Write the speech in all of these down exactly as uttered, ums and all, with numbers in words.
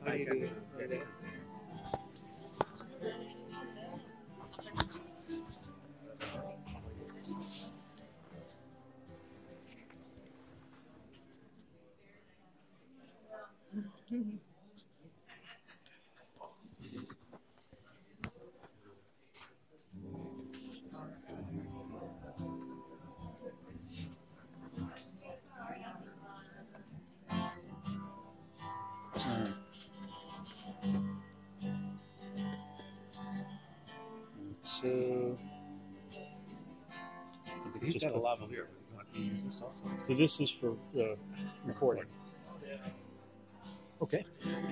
How do you do it? So, He's got a lavalier, but you want to use this also? so this is for uh, recording. Okay.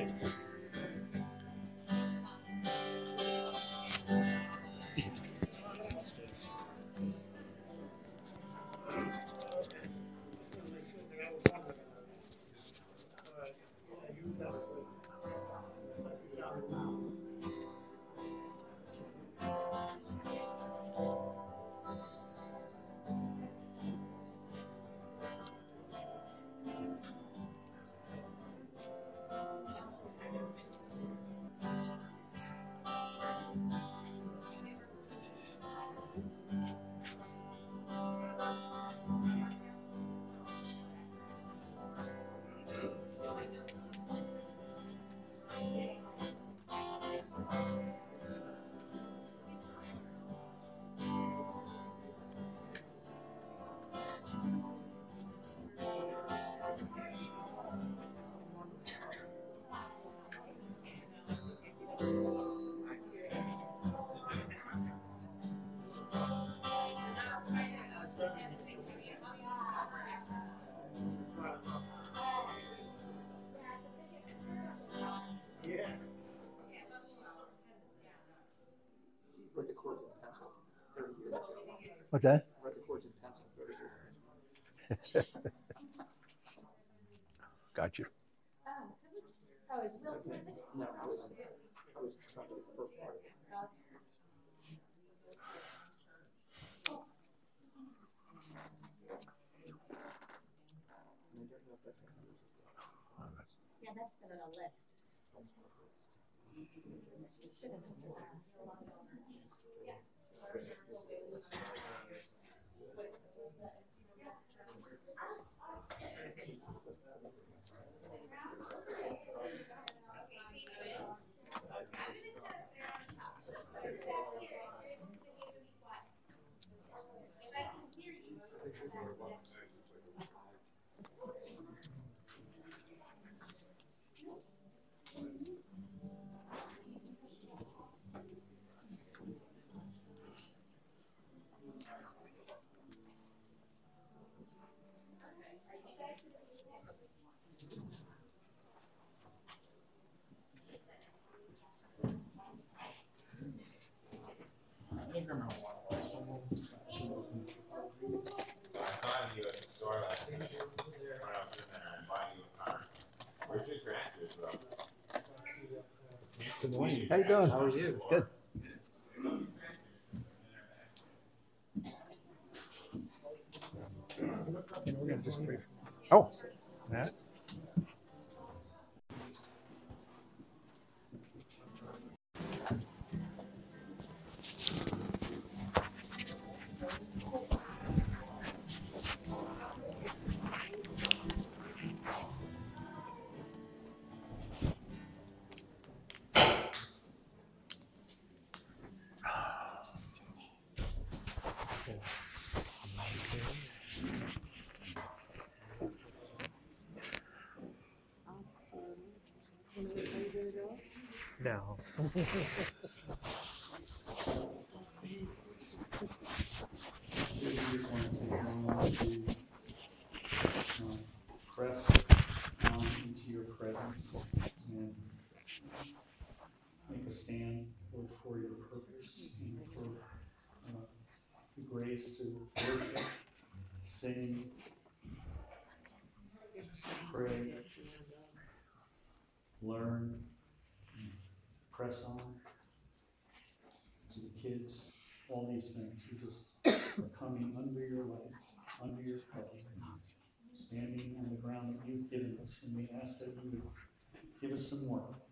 Read the chords in pencil thirty years ago. What's that? Read the chords in pencil thirty years ago. Got you. Oh, is Will doing this? No, I was, I was trying to get the first part of it. Yeah, that's still on a list. Should have been last. So I found you at the store last week. When I was in there and buying you a car. Where's your grandkids, bro? Good morning. How you doing? How are you? Good. We're gonna just brief. Oh. Matt? No. You just want to take a moment to um, press down into your presence and make a stand for, for your purpose and for uh, the grace to worship, sing, pray, learn, press on. To the kids, all these things, we just are coming under your light, under your cover, standing on the ground that you've given us, and we ask that you would give us some more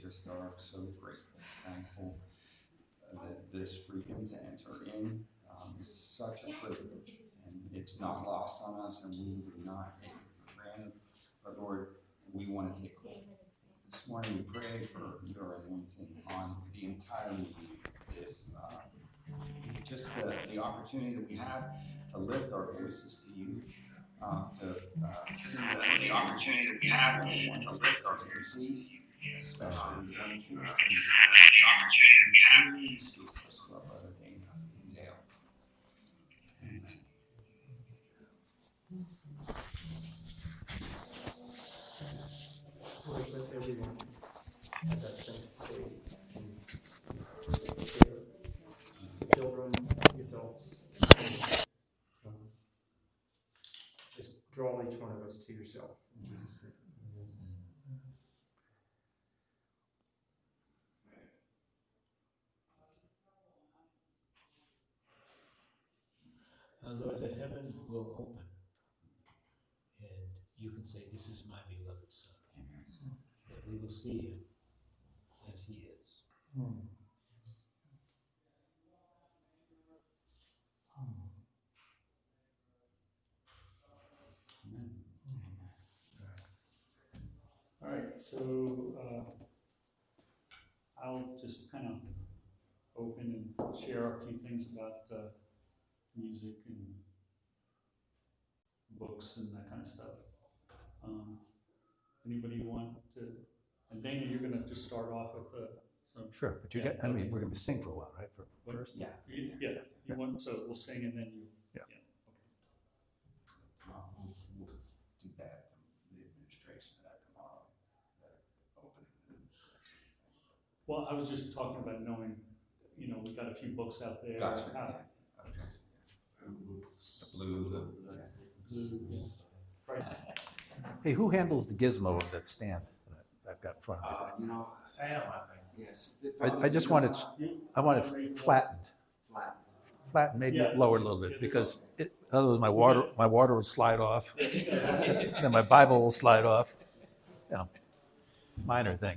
just are so grateful, thankful uh, that this freedom to enter in um, is such a privilege, and it's not lost on us, and we would not take it for granted. But Lord, we want to take hold. This morning we pray for your anointing on the entire meeting. This, uh, just the, the opportunity that we have to lift our voices to you, um, to uh, just the, the opportunity that we have to lift our voices to you, especially going through the opportunity that we have. Please give us love, Brother Dana and Dale. Amen. Lord, let everyone have that sense of safety. Children, adults, um, just draw each one of us to yourself. In Jesus' name. Uh, Lord, that heaven will open, and you can say, "This is my beloved Son." Amen. That we will see him as he is. Hmm. Amen. All right, so uh, I'll just kind of open and share a few things about uh, music and books and that kind of stuff. Um, anybody want to? And Dana, you're going to just start off with the. So, Sure, but you yeah, get, I mean, okay. we're gonna sing for a while, right, for What- first? Yeah. You, yeah, you want so we'll sing and then you. Yeah. Okay. Um, we'll, we'll do that, the administration of that tomorrow, that opening. Well, I was just talking about knowing, you know, we've got a few books out there. Gotcha, How- yeah, okay. The blue, the. Blue, right. Hey, who handles the gizmo of that stand that I've got in front of me? Uh, you know, Sam, I think. yes. I, I just want it, I want it flattened, Flat. flattened, maybe Yeah. lower a little bit, because it, otherwise my water, my water will slide off, Yeah. then my Bible will slide off, you know, minor thing.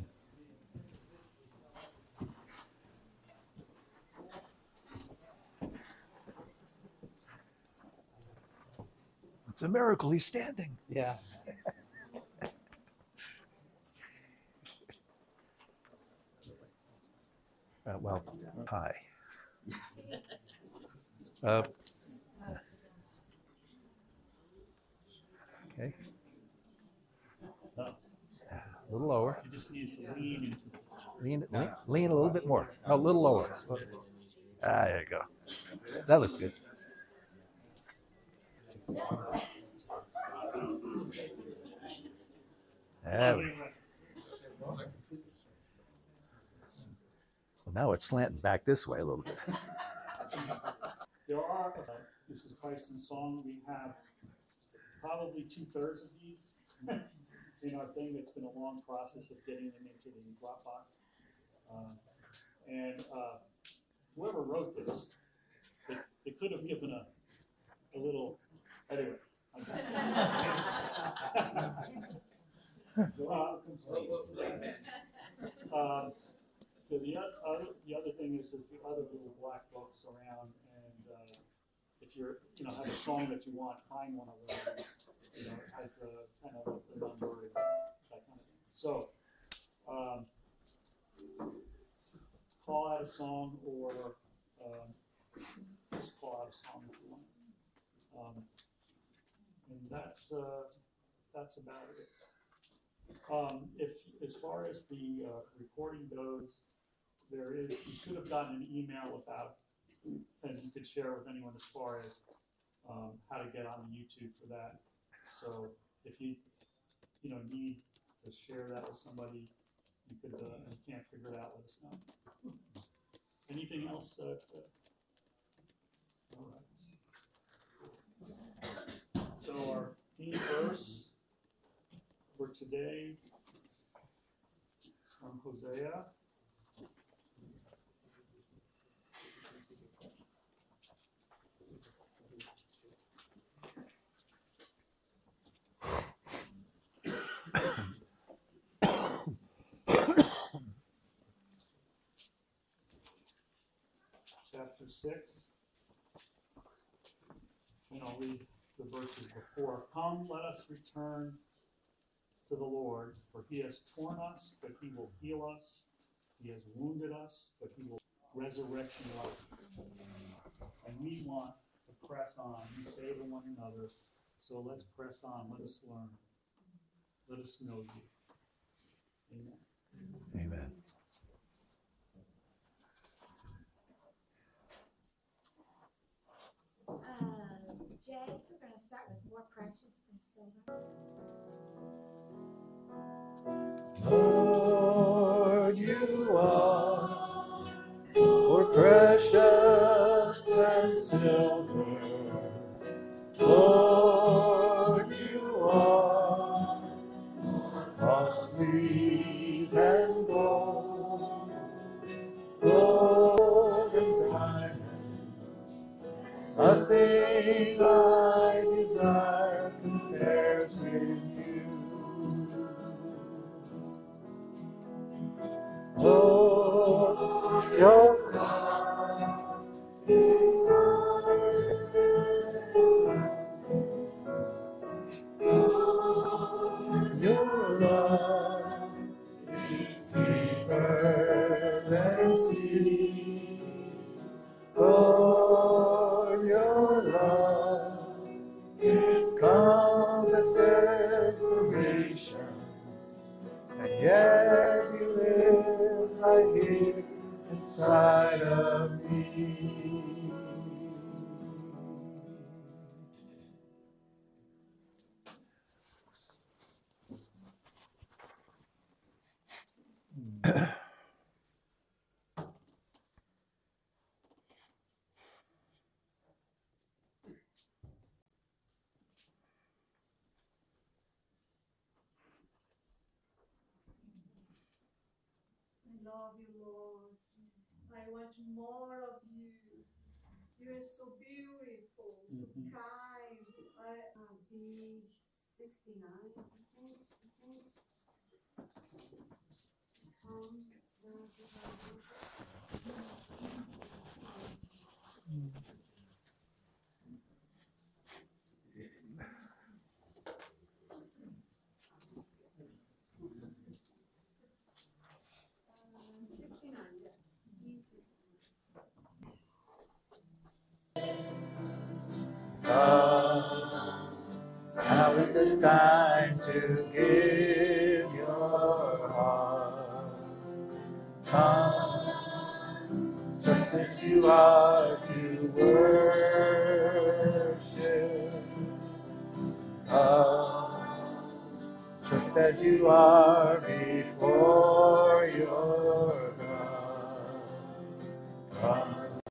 It's a miracle he's standing. Yeah. Uh, well, hi. Uh, okay. Oh, A little lower. you just need to lean into the Lean, lean, lean a little bit more. No, a little lower. Ah, there you go. That looks good. There we go. Well, now it's slanting back this way a little bit. There are, uh, this is Christ in Song, we have probably two thirds of these in our thing. It's been a long process of getting them into the Dropbox. Um, and uh, whoever wrote this, they, they could have given a, a little, anyway. uh, um, So the oth- other, the other thing is, is the other little black books around, and uh, if you're, you know, have a song that you want, find one of them. You know, it has a kind of the number, and that kind of thing. So, um, call out a song, or um, just call out a song if you want. Um, and that's uh, that's about it. Um, if as far as the uh, recording goes, there is, you should have gotten an email about, and you could share with anyone as far as um, how to get on the YouTube for that. So if you, you know, need to share that with somebody, you could, uh, and can't figure it out, let us know. Anything else? Uh, to, all right. So our theme verse for today is from Hosea. chapter six. And I'll read the verses before. Come, let us return to the Lord, for he has torn us, but he will heal us. He has wounded us, but he will resurrection life. And we want to press on. We say to one another, so let's press on. Let us learn. Let us know you. Amen. Amen. Uh, Jay, we're going to start with more precious than silver. Lord, you are more precious than silver. Lord, you are more costly than gold, gold and diamonds. Nothing I desire compares with you. Oh, your love is your love is deeper than sea. Oh, your love encompasses the nations, and yet you live right here inside of me. I love you, Lord. I want more of you. You are so beautiful, so Mhm. kind. I uh, be sixty-nine, I think. I think. Um, sixty-nine, yes. He's sixty-nine. Come, now is the time to give your heart. Come, just as you are to worship. Come, just as you are before your God. Come.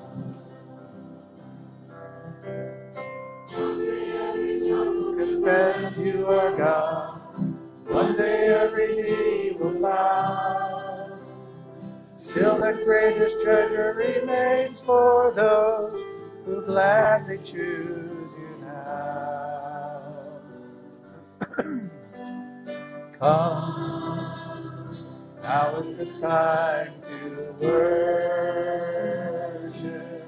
Confess you are God. One day every knee will bow. Still the greatest treasure remains for those who gladly choose you now. Come, now is the time to worship.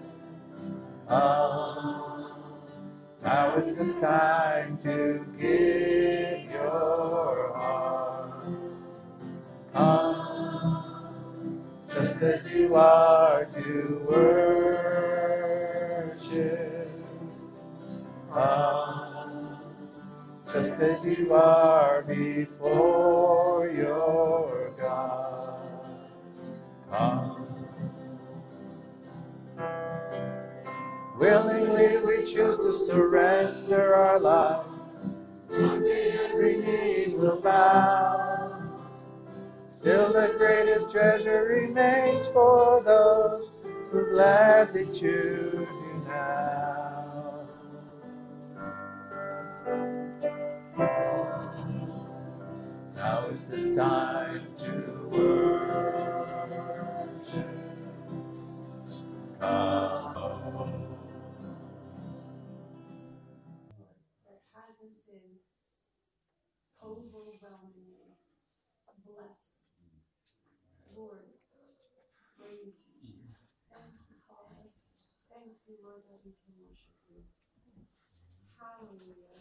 Come, now is the time to give your heart. Come, just as you are to worship. Come, just as you are before your God. Come. Willingly we choose to surrender our lives. One day every knee will bow. Still the greatest treasure remains for those who gladly choose you now. Now is the time to worship. Come. That hasn't been overwhelmingly blessed. Lord, praise you, Jesus. Thank you, Father. you, Lord, that we can worship you. Hallelujah.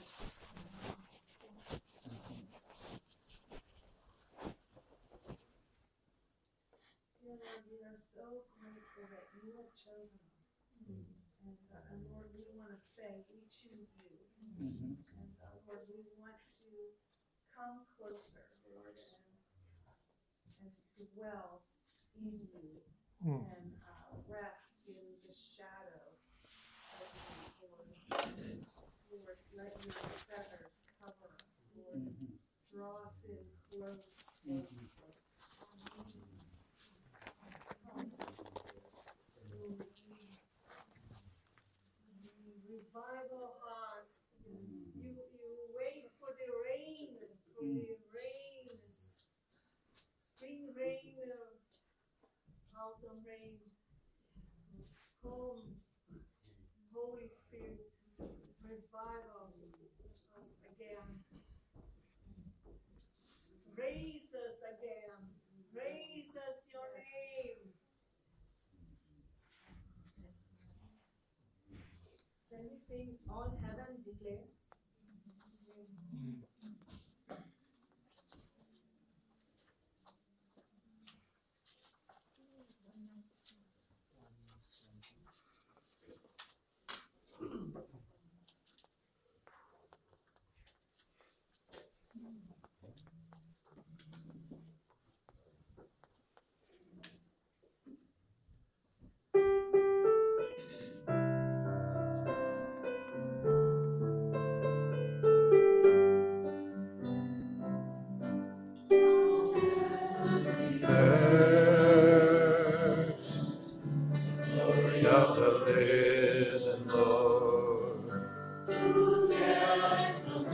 Dear Lord, we are so grateful that you have chosen us. And, uh, and Lord, we want to say, we choose you. And uh, Lord, we want to come closer, Lord, and, and dwell in you and uh, rest in the shadow of you, Lord. Lord, let your feathers cover us, Lord. Draw us in close, close, close. Revive our hearts. You you wait for the rain, for the rain, spring rain, uh, autumn rain. Come, Holy Spirit, revive us again. Raise us again. Raise us your name. Can we sing All Heaven Declares? Glory of the risen Lord, who can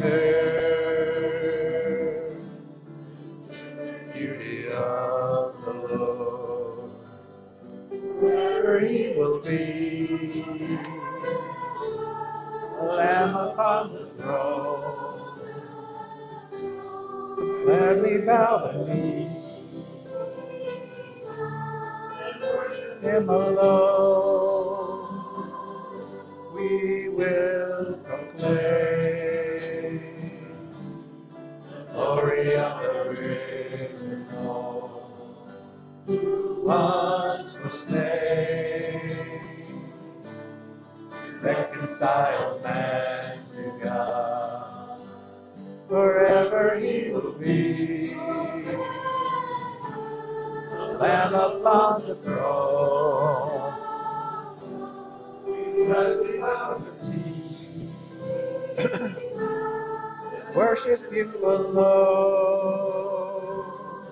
compare beauty of the Lord, wherever he will be, a lamb upon the throne, gladly bow the knee and worship him alone. We will proclaim the glory of the risen Lord, who once was slain to reconcile man to God. Forever he will be the Lamb upon the throne. Gladly bow the knee and worship you alone.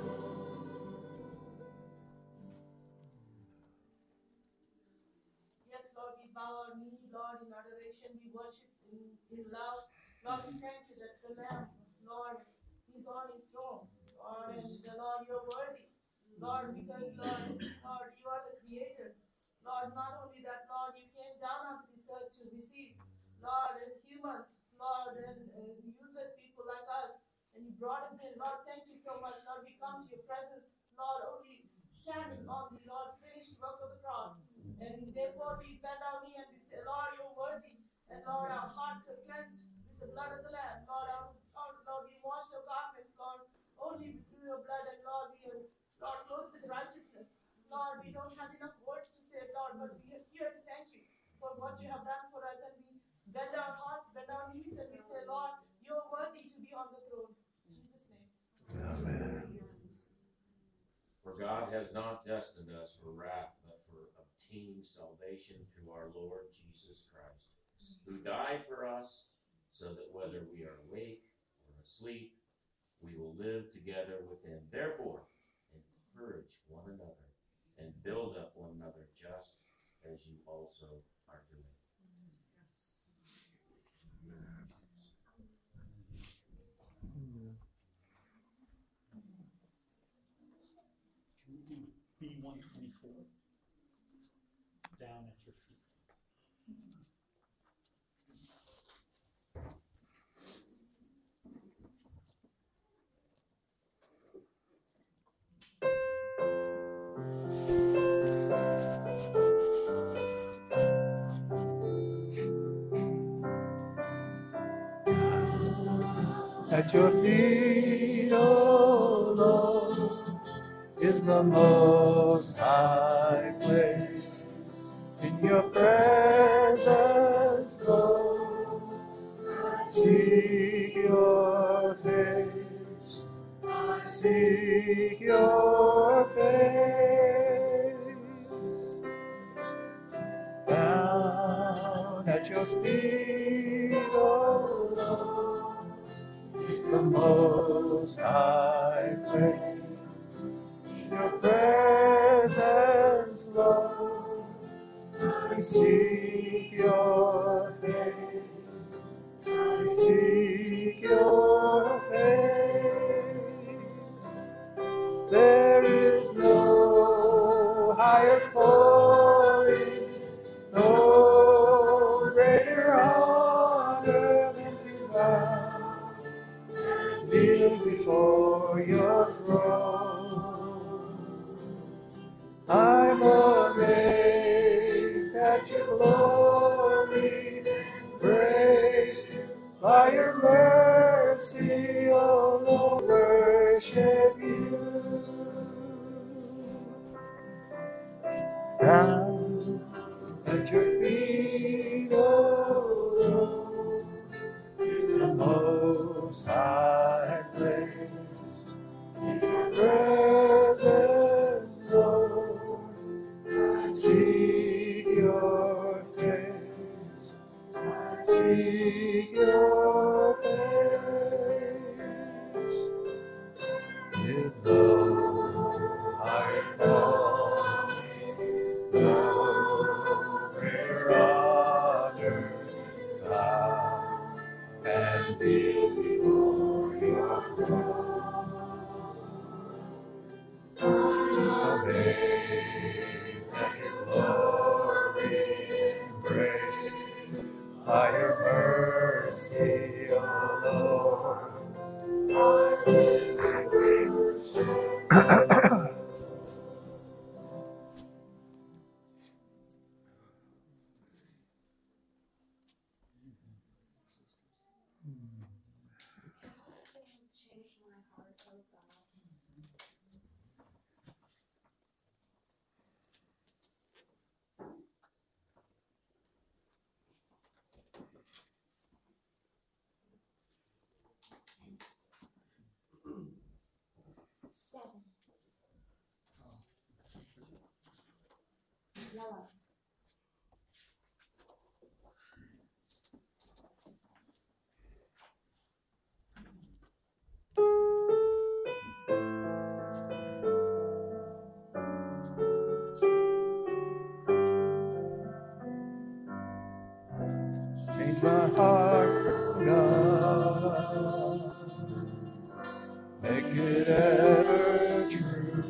Yes, Lord, we bow our knee, Lord, in adoration. We worship in, in love. Lord, we thank you. That's the Lamb. Lord, he's on his throne. Lord, and the Lord, you're worthy. Lord, because, Lord, Lord, you are the creator. Lord, not only that, Lord, you came down onto this earth to receive, Lord, and humans, Lord, and uh, useless people like us, and you brought us in. Lord, thank you so much. Lord, we come to your presence, Lord, only standing on the Lord finished work of the cross. And therefore we bend our knee and we say, Lord, you're worthy. And Lord, our hearts are cleansed with the blood of the Lamb. Lord, our, our, Lord, we washed our garments, Lord, only through your blood. And Lord, we are, Lord, clothed with righteousness. Lord, we don't have enough words to say, Lord, but we are here to thank you for what you have done for us. And we bend our hearts, bend our knees, and we say, Lord, you're worthy to be on the throne. In Jesus' name. Amen. For God has not destined us for wrath, but for obtaining salvation through our Lord Jesus Christ, who died for us, so that whether we are awake or asleep, we will live together with him. Therefore, encourage one another and build up one another just as you also are doing. B one twenty-four, down at your feet. At your feet, O Lord, is the most high place. In your presence, Lord, I seek your face. I seek your face. Down at your feet, O Lord, is the most high place. In your presence, Lord, I seek your face. I seek your face. There is no higher calling, no greater honor than to bow and kneel before your throne. I'm amazed at your glory, embraced by your mercy, O Lord, worship you. Down at your feet, O Lord, is the most high place. In your presence, Lord, I seek your face. I seek your face. Is the higher calling, no greater honor, bow and kneel before your throne. Amazed at your glory, embraced by your mercy, O Lord. Change my heart, oh God. Seven. Yellow. Change my heart, God, make it ever true.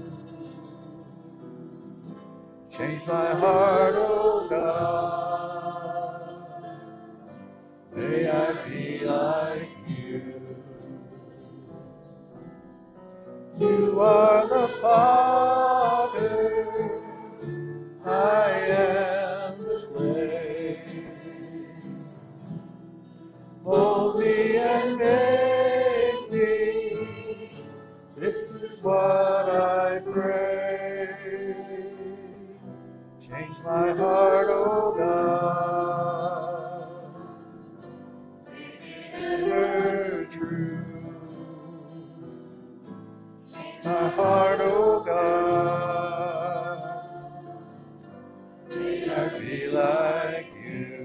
Change my heart, oh God, may I be like you. You are the potter, I am the clay. Mold me and make me, this is what I pray. Change my heart, oh God, make it ever true. Change my heart, oh God, may I be like you.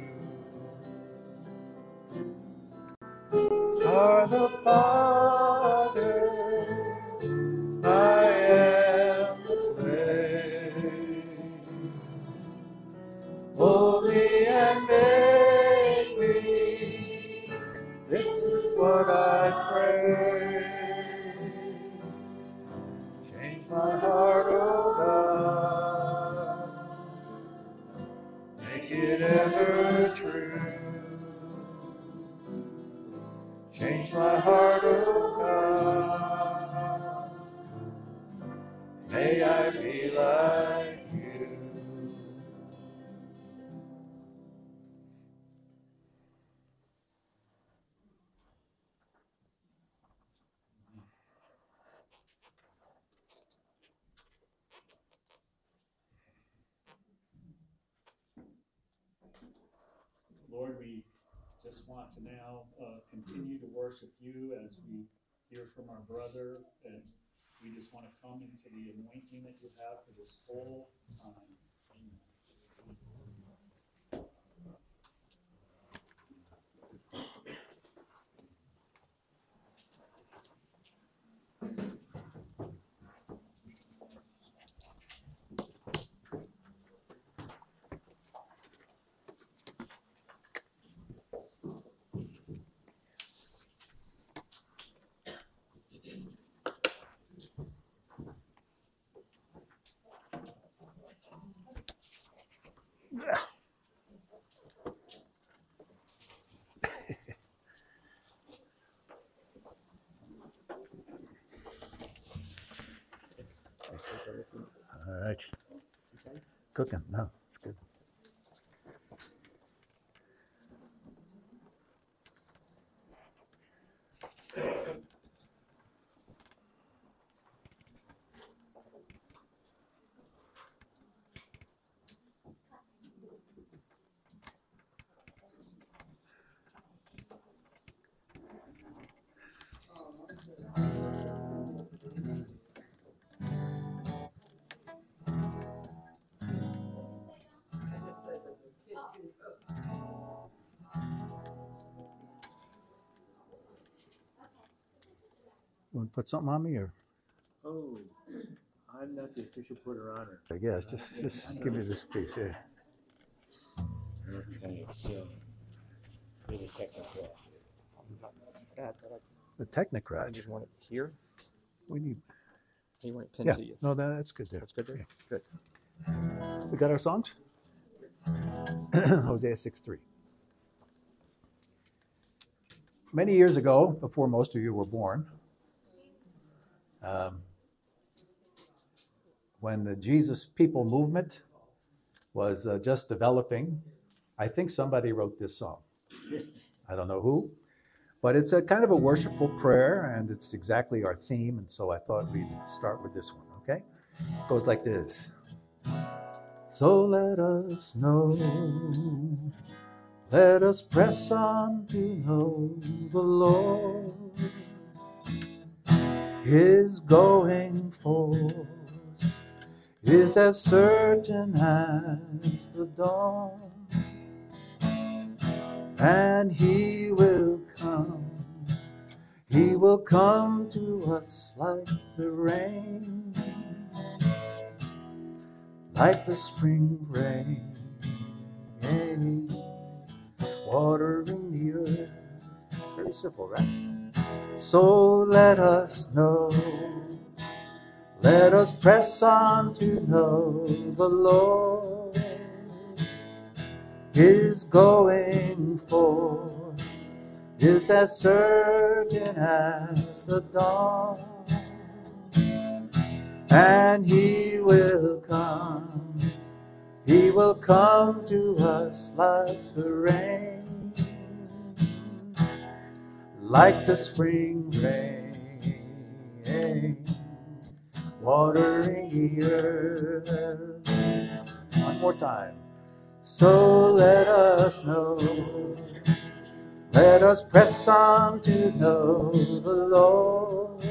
Are the potter, I am the clay. Mold me and make me, this is what I pray. Change my heart, oh God, make it ever true. Change my heart, oh God, may I be like you. Lord, we just want to now uh, continue to worship you as we hear from our brother, and we just want to come into the anointing that you have for this whole time. Amen. All right. Cooking. No, it's good. Want to put something on me, or Oh, I'm not the official porter honor. I guess just just give me this piece here. Okay, so. You're the technocrat. That, but The I, I technocrat. just want it here. We need. You want it pinned Yeah. to you. No, that, that's good there. That's good there? Yeah. Good. We got our songs. Hosea six three. Many years ago, before most of you were born, um, when the Jesus People movement was uh, just developing, I think somebody wrote this song. I don't know who, but it's a kind of a worshipful prayer, and it's exactly our theme, and so I thought we'd start with this one, okay? It goes like this. So let us know, let us press on to know the Lord is going forth, is as certain as the dawn, and he will come, he will come to us like the rain, like the spring rain, watering the earth. Very simple, right? So let us know, let us press on to know the Lord is going forth, is as certain as the dawn, and he will come, he will come to us like the rain, like the spring rain, watering the earth. One more time. So let us know, let us press on to know the Lord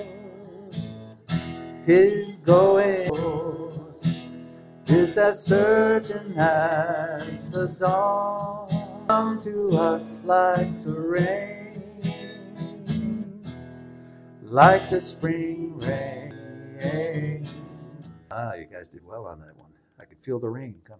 is going forth, is as certain as the dawn, come to us like the rain, like the spring rain. Ah, you guys did well on that one. I could feel the rain coming.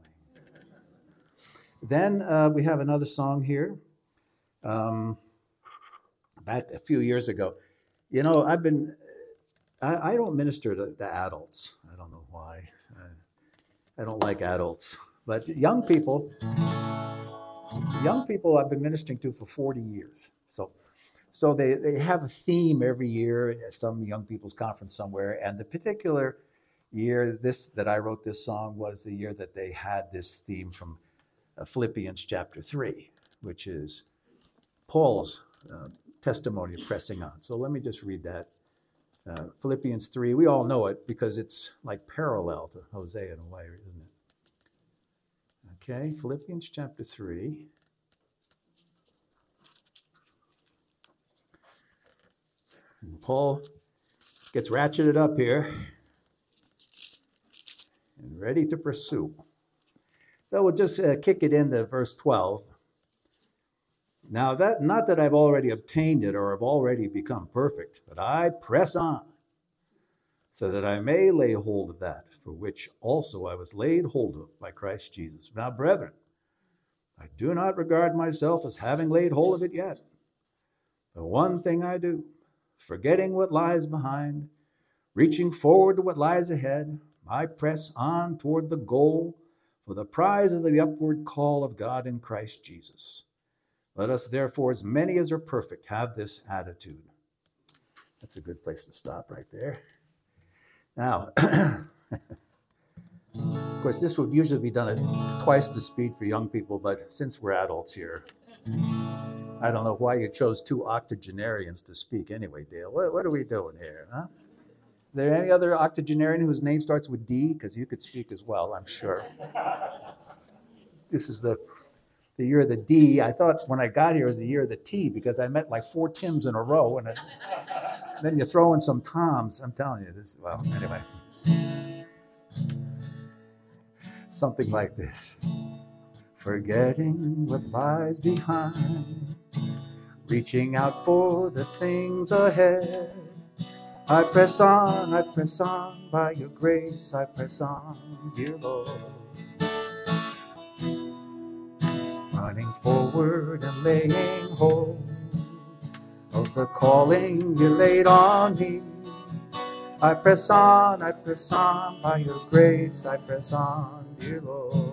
Then uh, we have another song here. Um, back a few years ago. You know, I've been, I, I don't minister to, to adults. I don't know why. I, I don't like adults. But young people, young people I've been ministering to for forty years. So so they, they have a theme every year at some young people's conference somewhere. And the particular year this that I wrote this song was the year that they had this theme from uh, Philippians chapter three, which is Paul's uh, testimony of pressing on. So let me just read that. Uh, Philippians three, we all know it because it's like parallel to Hosea in a way, isn't it? Okay, Philippians chapter three. And Paul gets ratcheted up here and ready to pursue. So we'll just uh, kick it into verse twelve. Now, that not that I've already obtained it or have already become perfect, but I press on, so that I may lay hold of that for which also I was laid hold of by Christ Jesus. Now, brethren, I do not regard myself as having laid hold of it yet. The one thing I do, forgetting what lies behind, reaching forward to what lies ahead, I press on toward the goal for the prize of the upward call of God in Christ Jesus. Let us therefore, as many as are perfect, have this attitude. That's a good place to stop right there. Now, of course, this would usually be done at twice the speed for young people, but since we're adults here, I don't know why you chose two octogenarians to speak anyway, Dale. What, what are we doing here, huh? Is there any other octogenarian whose name starts with D? Because you could speak as well, I'm sure. This is the, the year of the D. I thought when I got here it was the year of the T because I met like four Tims in a row, and it, then you throw in some Toms. I'm telling you this. Well, anyway, something like this. Forgetting what lies behind, reaching out for the things ahead. I press on, I press on, by your grace I press on, dear Lord. Running forward and laying hold of the calling you laid on me. I press on, I press on, by your grace I press on, dear Lord.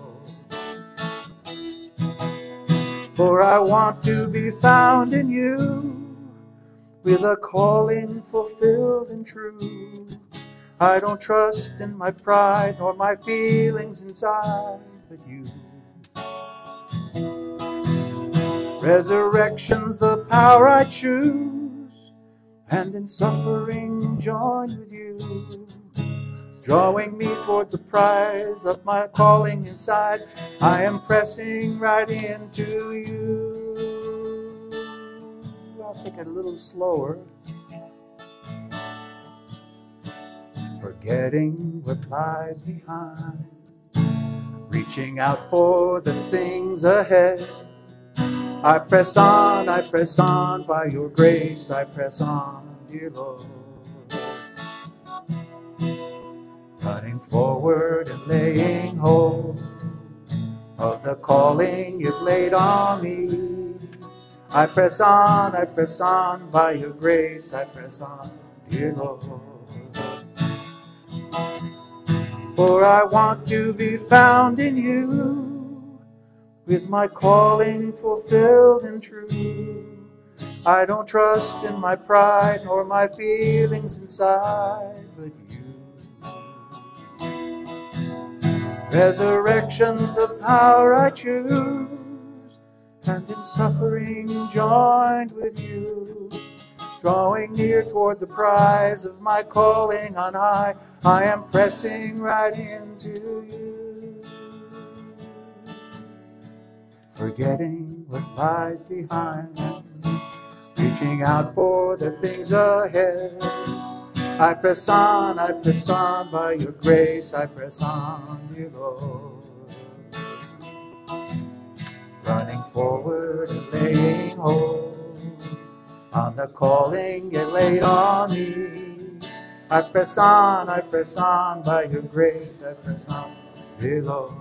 For I want to be found in you, with a calling fulfilled and true. I don't trust in my pride nor my feelings inside, but you. Resurrection's the power I choose, and in suffering join with you, drawing me toward the prize of my calling inside. I am pressing right into you. I'll take it a little slower. Forgetting what lies behind, reaching out for the things ahead. I press on, I press on, by your grace I press on, dear Lord. Running forward and laying hold of the calling you've laid on me. I press on, I press on, by your grace I press on, dear Lord. For I want to be found in you, with my calling fulfilled and true. I don't trust in my pride nor my feelings inside, but you. Resurrection's the power I choose, and in suffering joined with you, drawing near toward the prize of my calling on high. I am pressing right into you, forgetting what lies behind, reaching out for the things ahead. I press on, I press on, by your grace I press on, dear Lord. Running forward and laying hold on the calling you laid on me. I press on, I press on, by your grace I press on, dear Lord.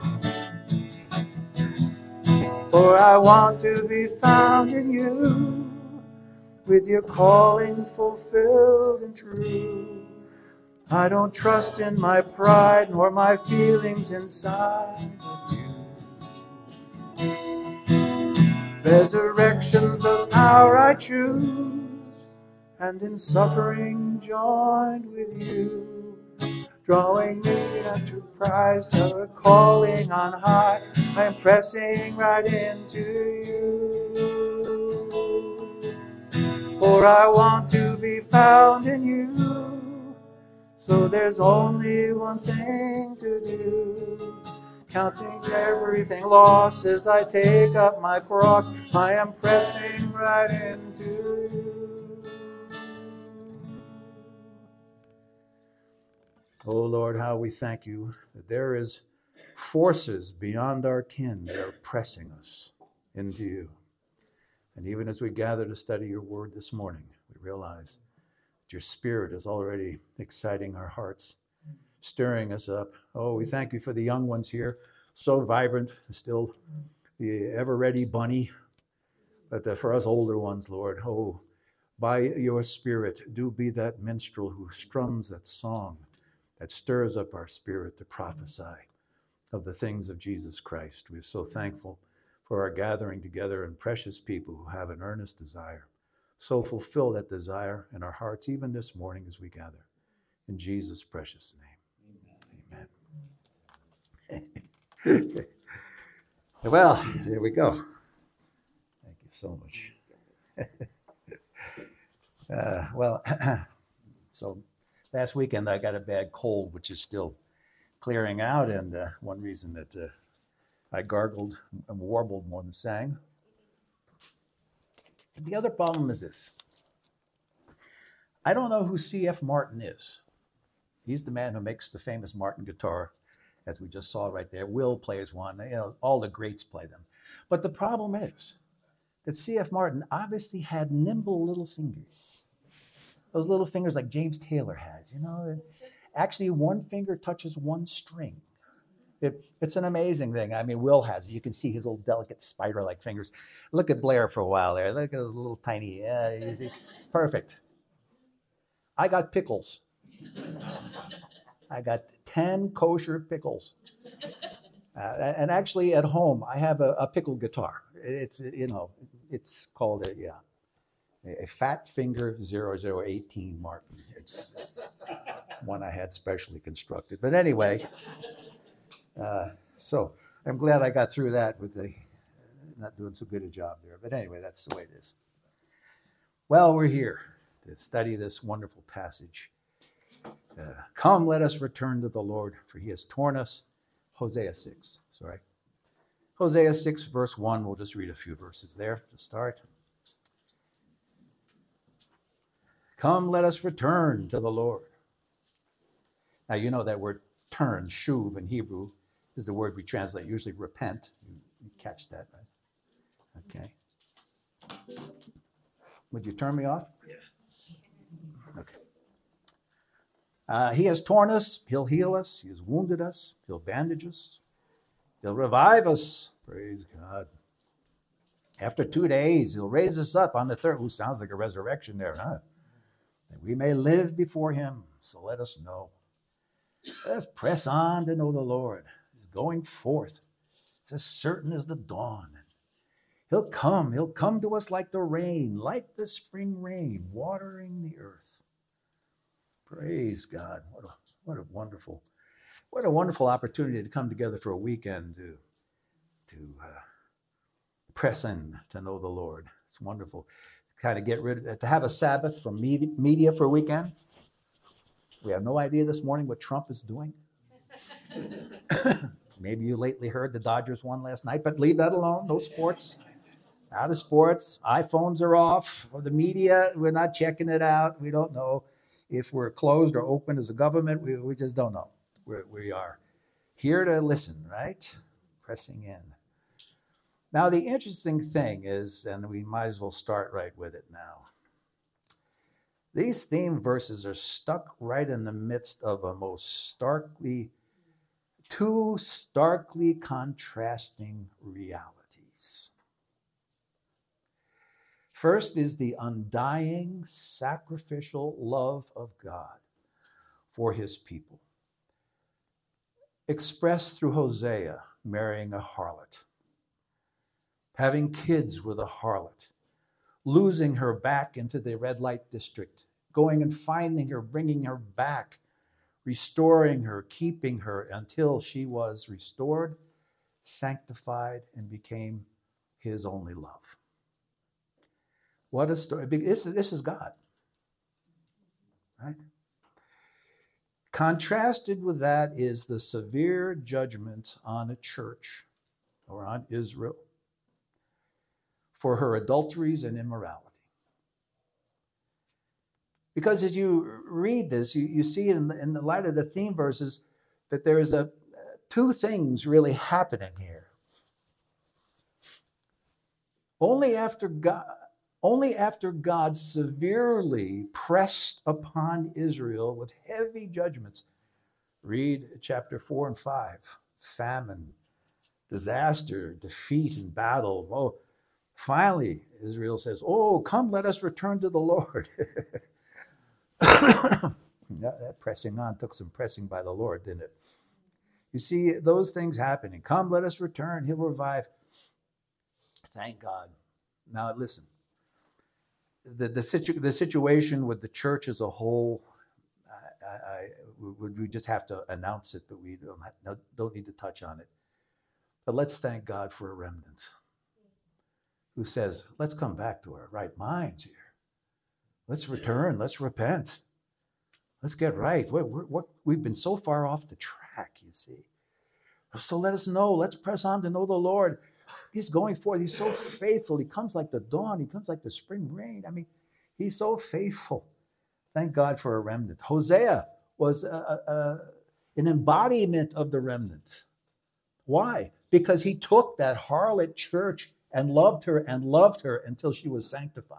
For I want to be found in you, with your calling fulfilled and true. I don't trust in my pride nor my feelings inside of you. Resurrection's the power I choose, and in suffering joined with you, drawing me unto prize, to a calling on high. I am pressing right into you, for I want to be found in you. So there's only one thing to do, counting everything lost as I take up my cross. I am pressing right into you. Oh Lord, how we thank you that there is forces beyond our ken that are pressing us into you. And even as we gather to study your word this morning, we realize that your spirit is already exciting our hearts, stirring us up. Oh, we thank you for the young ones here, so vibrant, still the ever-ready bunny. But uh, for us older ones, Lord, oh, by your spirit, do be that minstrel who strums that song that stirs up our spirit to prophesy of the things of Jesus Christ. We're so thankful for our gathering together and precious people who have an earnest desire. So fulfill that desire in our hearts even this morning as we gather. In Jesus' precious name. Amen. Well, there we go. Thank you so much. uh, well, so last weekend I got a bad cold, which is still clearing out, and uh, one reason that uh, I gargled and warbled more than sang. The other problem is this. I don't know who C F Martin is. He's the man who makes the famous Martin guitar, as we just saw right there. Will plays one. You know, all the greats play them. But the problem is that C F Martin obviously had nimble little fingers. Those little fingers like James Taylor has, you know. Actually, one finger touches one string. It, it's an amazing thing. I mean, Will has it. You can see his little delicate spider-like fingers. Look at Blair for a while there. Look at his little tiny, yeah, easy. It's perfect. I got pickles. I got ten kosher pickles. Uh, and actually at home, I have a, a pickle guitar. It's, you know, it's called a, yeah, a Fat Finger zero zero one eight Martin. It's one I had specially constructed. But anyway, uh, so I'm glad I got through that with the, not doing so good a job there. But anyway, that's the way it is. Well, we're here to study this wonderful passage. Uh, Come, let us return to the Lord, for he has torn us. Hosea six, sorry. Hosea six, verse one. We'll just read a few verses there to start. Come, let us return to the Lord. Now, you know that word turn, shuv in Hebrew, is the word we translate, usually repent. You, you catch that, right? Okay. Would you turn me off? Yeah. Okay. Uh, he has torn us, he'll heal us, he has wounded us, he'll bandage us, he'll revive us, praise God. After two days, he'll raise us up on the third, who sounds like a resurrection there, huh? That we may live before him, so let us know. Let's press on to know the Lord. He's going forth. It's as certain as the dawn. He'll come, he'll come to us like the rain, like the spring rain, watering the earth. Praise God. What a, what a wonderful, what a wonderful opportunity to come together for a weekend to, to uh, press in to know the Lord. It's wonderful. Kind of get rid of, to have a Sabbath from media for a weekend. We have no idea this morning what Trump is doing. Maybe you lately heard the Dodgers won last night, but leave that alone. No sports. Out of sports. iPhones are off. For the media, we're not checking it out. We don't know if we're closed or open as a government. We, we just don't know. We're, we are here to listen, right? Pressing in. Now, the interesting thing is, and we might as well start right with it now. These theme verses are stuck right in the midst of a most starkly, two starkly contrasting realities. First is the undying, sacrificial love of God for his people, expressed through Hosea marrying a harlot, having kids with a harlot, losing her back into the red light district, going and finding her, bringing her back, restoring her, keeping her until she was restored, sanctified, and became his only love. What a story. This is, this is God, right? Contrasted with that is the severe judgment on a church or on Israel for her adulteries and immorality. Because as you read this, you, you see in the, in the light of the theme verses that there is a two things really happening here. Only after God, only after God severely pressed upon Israel with heavy judgments. Read chapter four and five. Famine, disaster, defeat in battle. Oh, finally, Israel says, oh, come, let us return to the Lord. that, that pressing on took some pressing by the Lord, didn't it? You see those things happening. Come, let us return. He'll revive. Thank God. Now listen. The the, situ, the situation with the church as a whole, I, I, we, we just have to announce it, but we don't, have, don't need to touch on it. But let's thank God for a remnant who says, let's come back to our right minds here. Let's return. Let's repent. Let's get right. We're, we're, we're, we've been so far off the track, you see. So let us know. Let's press on to know the Lord. He's going forth. He's so faithful. He comes like the dawn. He comes like the spring rain. I mean, he's so faithful. Thank God for a remnant. Hosea was a, a, an embodiment of the remnant. Why? Because he took that harlot church and loved her and loved her until she was sanctified.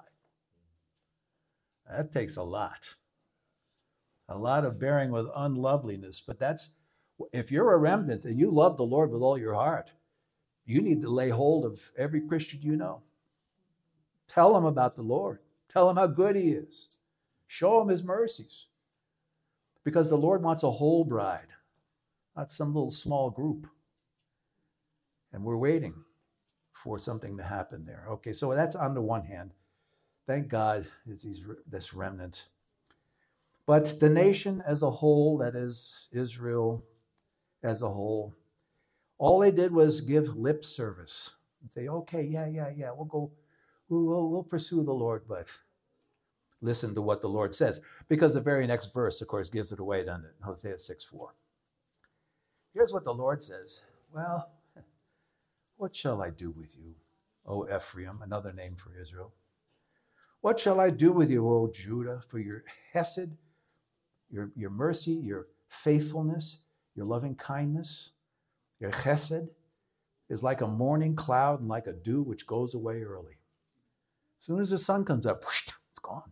That takes a lot. A lot of bearing with unloveliness. But that's, if you're a remnant and you love the Lord with all your heart, you need to lay hold of every Christian you know. Tell them about the Lord. Tell them how good he is. Show them his mercies. Because the Lord wants a whole bride, not some little small group. And we're waiting for something to happen there. Okay, so that's on the one hand. Thank God it's these, this remnant. But the nation as a whole, that is Israel as a whole, all they did was give lip service and say, okay, yeah, yeah, yeah, we'll go, we'll, we'll, we'll pursue the Lord, but listen to what the Lord says. Because the very next verse, of course, gives it away, doesn't it? Hosea six four. Here's what the Lord says. Well, what shall I do with you, O Ephraim, another name for Israel? What shall I do with you, O Judah, for your hesed, your, your mercy, your faithfulness, your loving kindness? Your chesed is like a morning cloud and like a dew which goes away early. As soon as the sun comes up, whoosh, it's gone.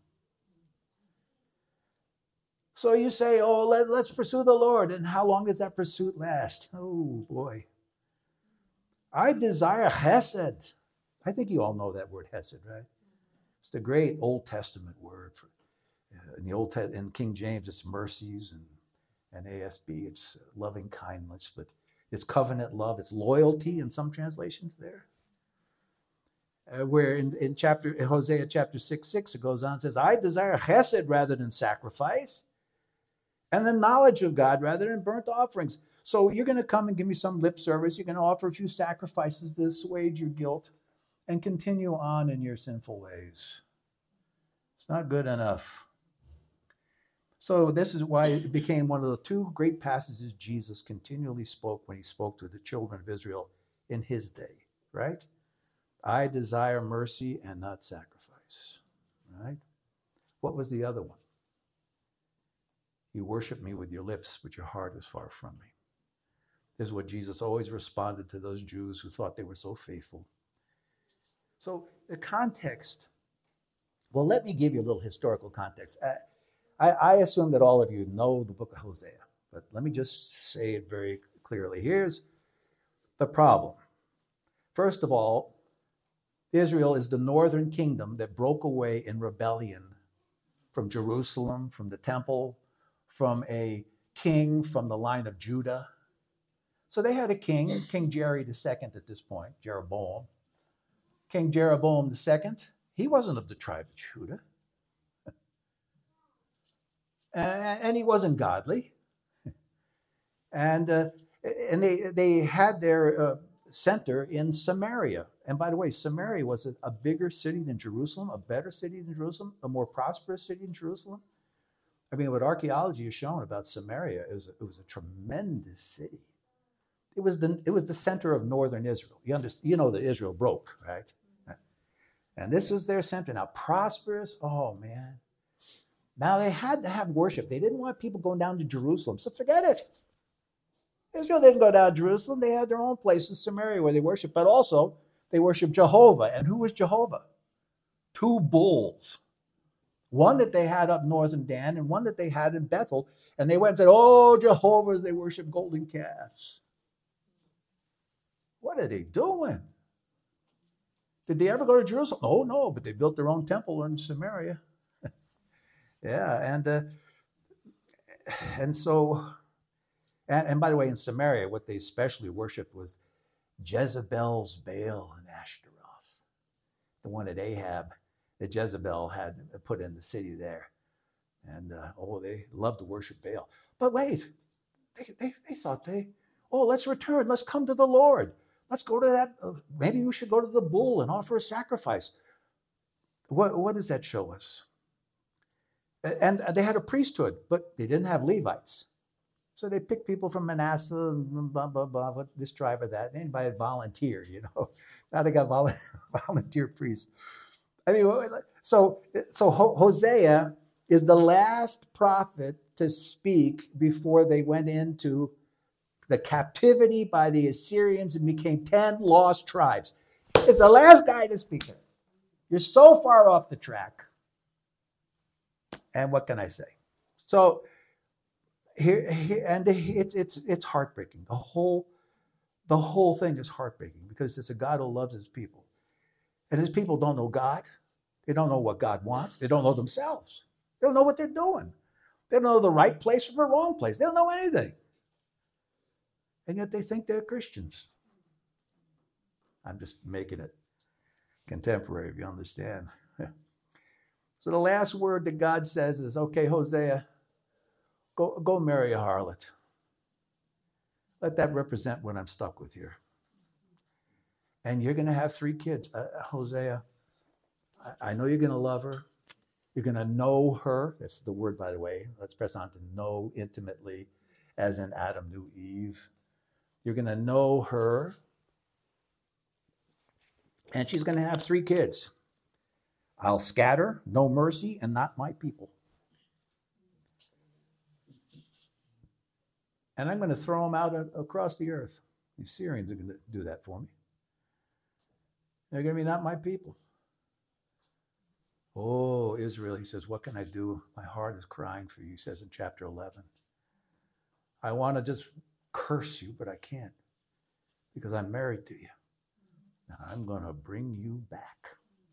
So you say, oh, let, let's pursue the Lord. And how long does that pursuit last? Oh, boy. I desire chesed. I think you all know that word chesed, right? It's the great Old Testament word. For, uh, in the Old Te- in King James, it's mercies, and, and A S B, it's loving kindness, but it's covenant love, it's loyalty in some translations there. Uh, where in, in chapter in Hosea chapter six, six, it goes on and says, I desire chesed rather than sacrifice, and the knowledge of God rather than burnt offerings. So you're going to come and give me some lip service. You're going to offer a few sacrifices to assuage your guilt and continue on in your sinful ways. It's not good enough. So this is why it became one of the two great passages Jesus continually spoke when he spoke to the children of Israel in his day, right? I desire mercy and not sacrifice, right? What was the other one? You worship me with your lips, but your heart is far from me. This is what Jesus always responded to those Jews who thought they were so faithful. So the context, well, let me give you a little historical context. Uh, I, I assume that all of you know the book of Hosea, but let me just say it very clearly. Here's the problem. First of all, Israel is the northern kingdom that broke away in rebellion from Jerusalem, from the temple, from a king from the line of Judah. So they had a king, King Jerry the Second at this point, Jeroboam. King Jeroboam the Second, he wasn't of the tribe of Judah. And he wasn't godly. And, uh, and they, they had their uh, center in Samaria. And by the way, Samaria was a, a bigger city than Jerusalem, a better city than Jerusalem, a more prosperous city than Jerusalem. I mean, what archaeology has shown about Samaria is it was a tremendous city. It was the, it was the center of northern Israel. You, understand, you know that Israel broke, right? And this is their center. Now, prosperous, oh man. Now they had to have worship. They didn't want people going down to Jerusalem, so forget it. Israel didn't go down to Jerusalem. They had their own place in Samaria where they worshiped, but also they worshiped Jehovah. And who was Jehovah? Two bulls. One that they had up north in Dan and one that they had in Bethel. And they went and said, oh, Jehovah's, they worship golden calves. What are they doing? Did they ever go to Jerusalem? Oh, no, but they built their own temple in Samaria. yeah, and uh, and so, and, and by the way, in Samaria, what they especially worshipped was Jezebel's Baal and Ashtaroth, the one that Ahab, that Jezebel had put in the city there. And, uh, oh, they loved to worship Baal. But wait, they, they, they thought they, oh, let's return. Let's come to the Lord. Let's go to that. Uh, maybe we should go to the bull and offer a sacrifice. What, what does that show us? And they had a priesthood, but they didn't have Levites. So they picked people from Manasseh and blah, blah, blah, this tribe or that. Anybody would volunteer, you know. Now they got volunteer priests. I mean, so, so Hosea is the last prophet to speak before they went into the captivity by the Assyrians and became ten lost tribes. It's the last guy to speak it. You're so far off the track. And what can I say? So here, here and it's it's it's heartbreaking. The whole the whole thing is heartbreaking because it's a God who loves his people. And his people don't know God. They don't know what God wants. They don't know themselves. They don't know what they're doing. They don't know the right place from the wrong place. They don't know anything. And yet they think they're Christians. I'm just making it contemporary, if you understand. So the last word that God says is, okay, Hosea, go, go marry a harlot. Let that represent what I'm stuck with here. And you're going to have three kids. Uh, Hosea, I, I know you're going to love her. You're going to know her. That's the word, by the way. Let's press on to know intimately, as in Adam knew Eve. You're going to know her. And she's going to have three kids. I'll scatter, no mercy, and not my people. And I'm going to throw them out across the earth. The Syrians are going to do that for me. They're going to be not my people. Oh, Israel, he says, what can I do? My heart is crying for you, he says in chapter eleven. I want to just curse you, but I can't because I'm married to you. Now I'm going to bring you back.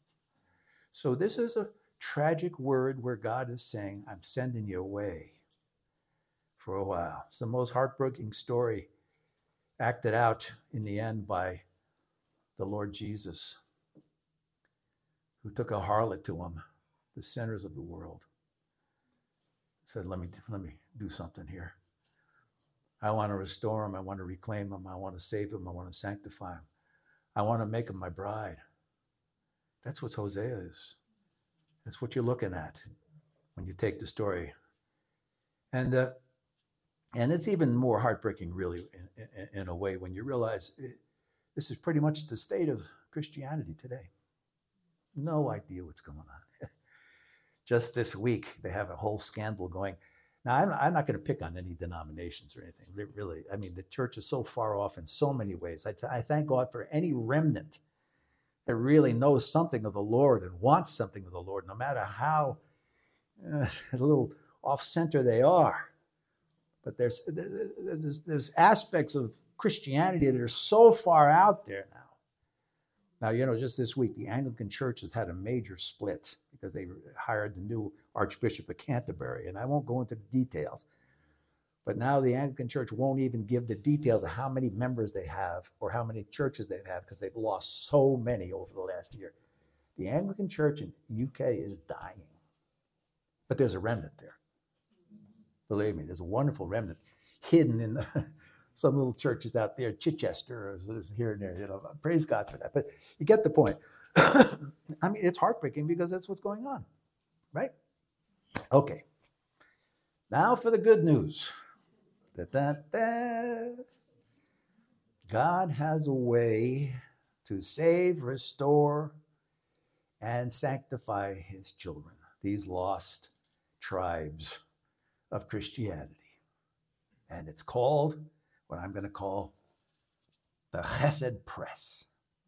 So this is a tragic word where God is saying, I'm sending you away for a while. It's the most heartbreaking story acted out in the end by the Lord Jesus, who took a harlot to him, the sinners of the world. Said, let me, let me do something here. I want to restore him. I want to reclaim him. I want to save him. I want to sanctify him. I want to make him my bride. That's what Hosea is. That's what you're looking at when you take the story. And uh, and it's even more heartbreaking, really, in, in, in a way, when you realize it, this is pretty much the state of Christianity today. No idea what's going on. Just this week, they have a whole scandal going. Now, I'm, I'm not going to pick on any denominations or anything. Really, I mean, the church is so far off in so many ways. I, I thank God for any remnant that really knows something of the Lord and wants something of the Lord, no matter how uh, a little off-center they are. But there's, there's there's aspects of Christianity that are so far out there now. Now, you know, just this week, the Anglican Church has had a major split because they hired the new Archbishop of Canterbury, and I won't go into the details. But now the Anglican Church won't even give the details of how many members they have or how many churches they have because they've lost so many over the last year. The Anglican Church in the U K is dying. But there's a remnant there. Believe me, there's a wonderful remnant hidden in the, some little churches out there, Chichester, or here and there. You know, praise God for that. But you get the point. I mean, it's heartbreaking because that's what's going on, right? Okay. Now for the good news. Da, da, da. God has a way to save, restore, and sanctify his children, these lost tribes of Christianity. And it's called what I'm going to call the Chesed Press.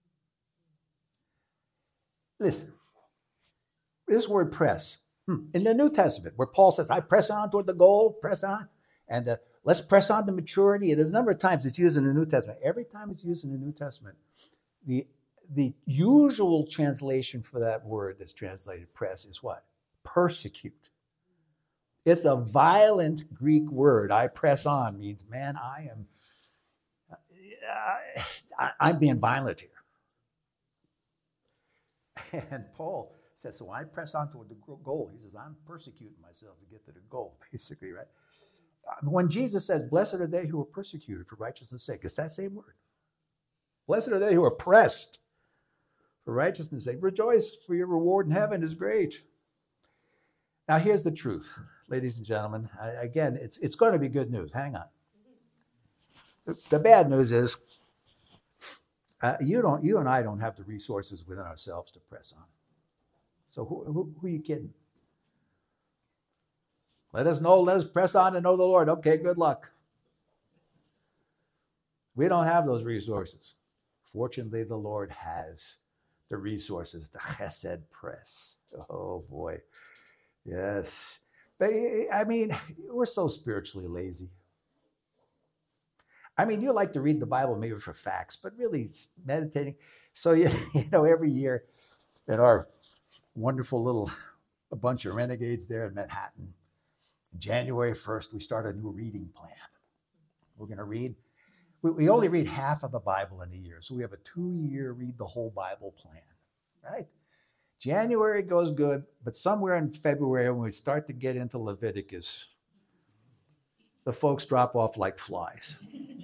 Listen, this word press, hmm, in the New Testament, where Paul says, I press on toward the goal, press on, and uh, let's press on to maturity. And there's a number of times it's used in the New Testament. Every time it's used in the New Testament, the, the usual translation for that word that's translated press is what? Persecute. It's a violent Greek word. I press on means, man, I am, uh, I, I'm being violent here. And Paul says, so I press on toward the goal. He says, I'm persecuting myself to get to the goal, basically, right? When Jesus says, blessed are they who are persecuted for righteousness' sake, it's that same word. Blessed are they who are pressed for righteousness' sake. Rejoice, for your reward in heaven is great. Now, here's the truth, ladies and gentlemen. I, again, it's, it's going to be good news. Hang on. The, the bad news is, Uh, you don't. You and I don't have the resources within ourselves to press on. So who, who, who are you kidding? Let us know. Let us press on to know the Lord. Okay, good luck. We don't have those resources. Fortunately, the Lord has the resources. The Chesed Press. Oh boy, yes. But I mean, we're so spiritually lazy. I mean, you like to read the Bible maybe for facts, but really meditating. So, you, you know, every year in our wonderful little a bunch of renegades there in Manhattan, January first, we start a new reading plan. We're going to read, we, we only read half of the Bible in a year. So we have a two-year read the whole Bible plan, right? January goes good, but somewhere in February, when we start to get into Leviticus, the folks drop off like flies.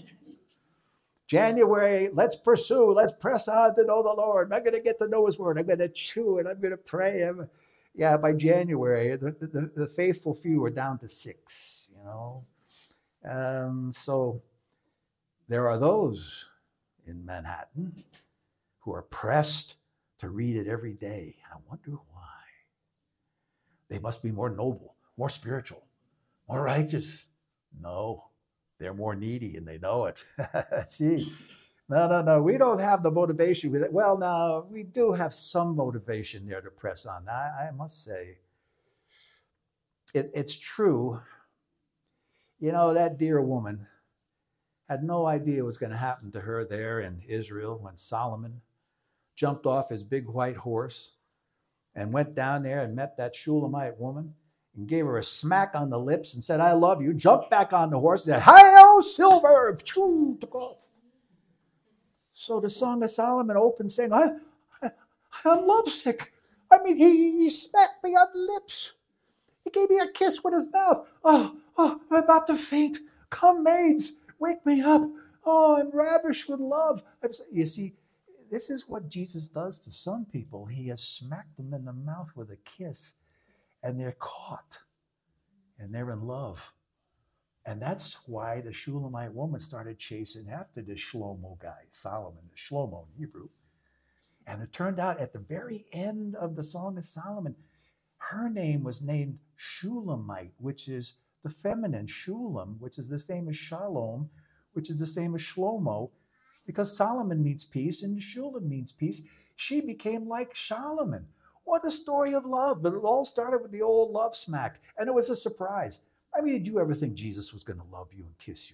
January, let's pursue, let's press on to know the Lord. I'm going to get to know his word. I'm going to chew it. I'm going to pray. I'm, yeah, by January, the, the, the faithful few are down to six, you know. Um, so there are those in Manhattan who are pressed to read it every day. I wonder why. They must be more noble, more spiritual, more righteous. No, they're more needy and they know it. See, no, no, no. We don't have the motivation with it. Well, no, we do have some motivation there to press on. I, I must say, it, it's true. You know, that dear woman had no idea what was going to happen to her there in Israel when Solomon jumped off his big white horse and went down there and met that Shulamite woman and gave her a smack on the lips and said, I love you, jumped back on the horse and said, hi-oh, silver, took off. So the Song of Solomon opens saying, I, I, I'm lovesick. I mean, he, he smacked me on the lips. He gave me a kiss with his mouth. Oh, oh, I'm about to faint. Come, maids, wake me up. Oh, I'm ravished with love. I'm, you see, this is what Jesus does to some people. He has smacked them in the mouth with a kiss. And they're caught, and they're in love. And that's why the Shulamite woman started chasing after this Shlomo guy, Solomon, the Shlomo in Hebrew. And it turned out at the very end of the Song of Solomon, her name was named Shulamite, which is the feminine, Shulam, which is the same as Shalom, which is the same as Shlomo, because Solomon means peace and Shulam means peace. She became like Solomon. What a story of love. But it all started with the old love smack. And it was a surprise. I mean, did you ever think Jesus was going to love you and kiss you?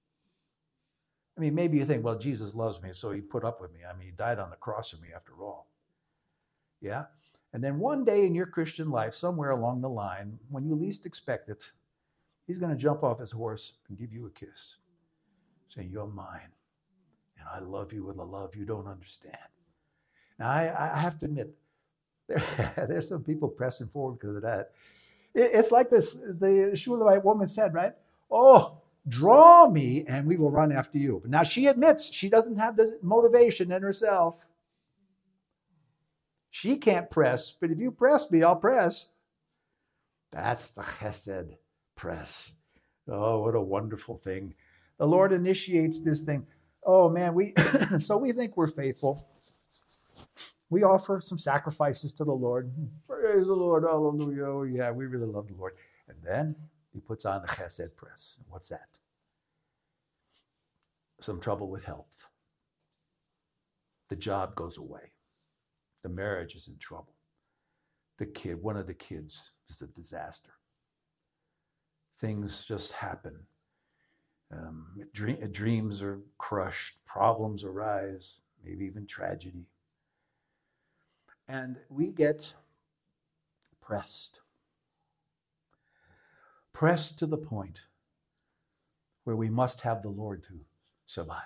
I mean, maybe you think, well, Jesus loves me, so he put up with me. I mean, he died on the cross for me after all. Yeah? And then one day in your Christian life, somewhere along the line, when you least expect it, he's going to jump off his horse and give you a kiss, saying, you're mine, and I love you with a love you don't understand. Now, I, I have to admit, There, there's some people pressing forward because of that. It, it's like this, the Shulamite woman said, right? Oh, draw me and we will run after you. But now she admits she doesn't have the motivation in herself. She can't press, but if you press me, I'll press. That's the Chesed Press. Oh, what a wonderful thing. The Lord initiates this thing. Oh man, we so we think we're faithful. We offer some sacrifices to the Lord. Praise the Lord, hallelujah. Oh, yeah, we really love the Lord. And then he puts on the chesed press. What's that? Some trouble with health. The job goes away. The marriage is in trouble. The kid, one of the kids is a disaster. Things just happen. Um, dream, dreams are crushed. Problems arise. Maybe even tragedy. And we get pressed. Pressed to the point where we must have the Lord to survive.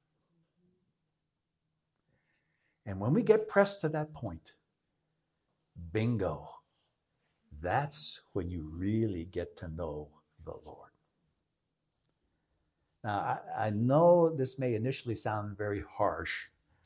And when we get pressed to that point, bingo, that's when you really get to know the Lord. Now, I, I know this may initially sound very harsh.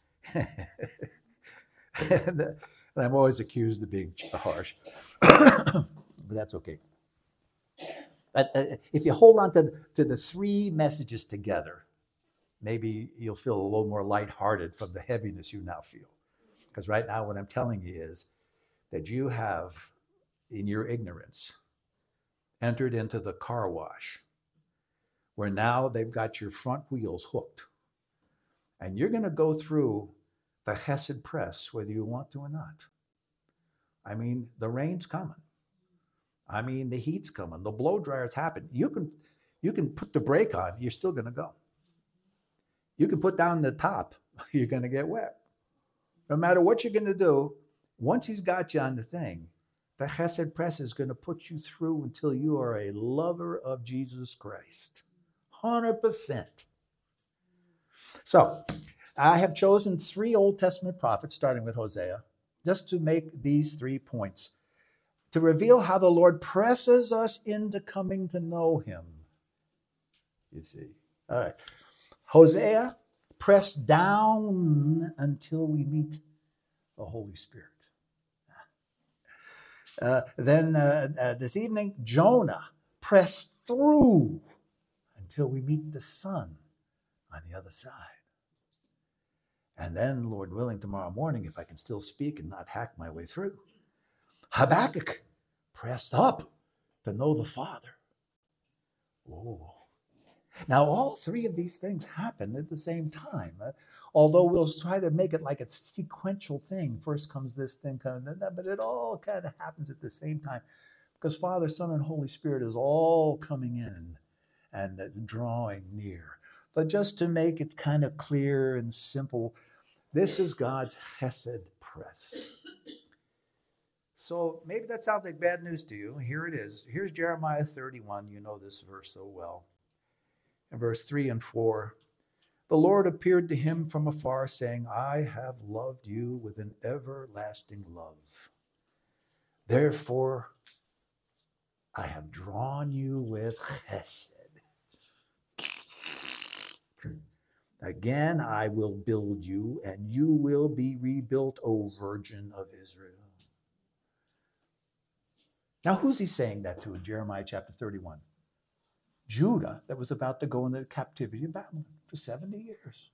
and, and I'm always accused of being harsh. But that's okay. But uh, if you hold on to, to the three messages together, maybe you'll feel a little more lighthearted from the heaviness you now feel. Because right now what I'm telling you is that you have, in your ignorance, entered into the car wash, where now they've got your front wheels hooked. And you're going to go through the chesed press, whether you want to or not. I mean, the rain's coming. I mean, the heat's coming. The blow dryer's happening. You can, you can put the brake on. You're still going to go. You can put down the top. You're going to get wet. No matter what you're going to do, once he's got you on the thing, the chesed press is going to put you through until you are a lover of Jesus Christ. one hundred percent. So, I have chosen three Old Testament prophets, starting with Hosea, just to make these three points, to reveal how the Lord presses us into coming to know him. You see. All right. Hosea, press down until we meet the Holy Spirit. Uh, then uh, uh, this evening, Jonah, press through until we meet the Son on the other side. And then, Lord willing, tomorrow morning, if I can still speak and not hack my way through, Habakkuk, pressed up to know the Father. Oh. Now, all three of these things happen at the same time, uh, although we'll try to make it like a sequential thing. First comes this, thing comes that, but it all kind of happens at the same time because Father, Son, and Holy Spirit is all coming in and uh, drawing near. But just to make it kind of clear and simple, this is God's chesed press. So maybe that sounds like bad news to you. Here it is. Here's Jeremiah thirty-one. You know this verse so well. In verse three and four, the Lord appeared to him from afar, saying, I have loved you with an everlasting love. Therefore, I have drawn you with chesed. Again, I will build you, and you will be rebuilt, O Virgin of Israel. Now, who's he saying that to in Jeremiah chapter thirty-one? Judah, that was about to go into captivity in Babylon for seventy years.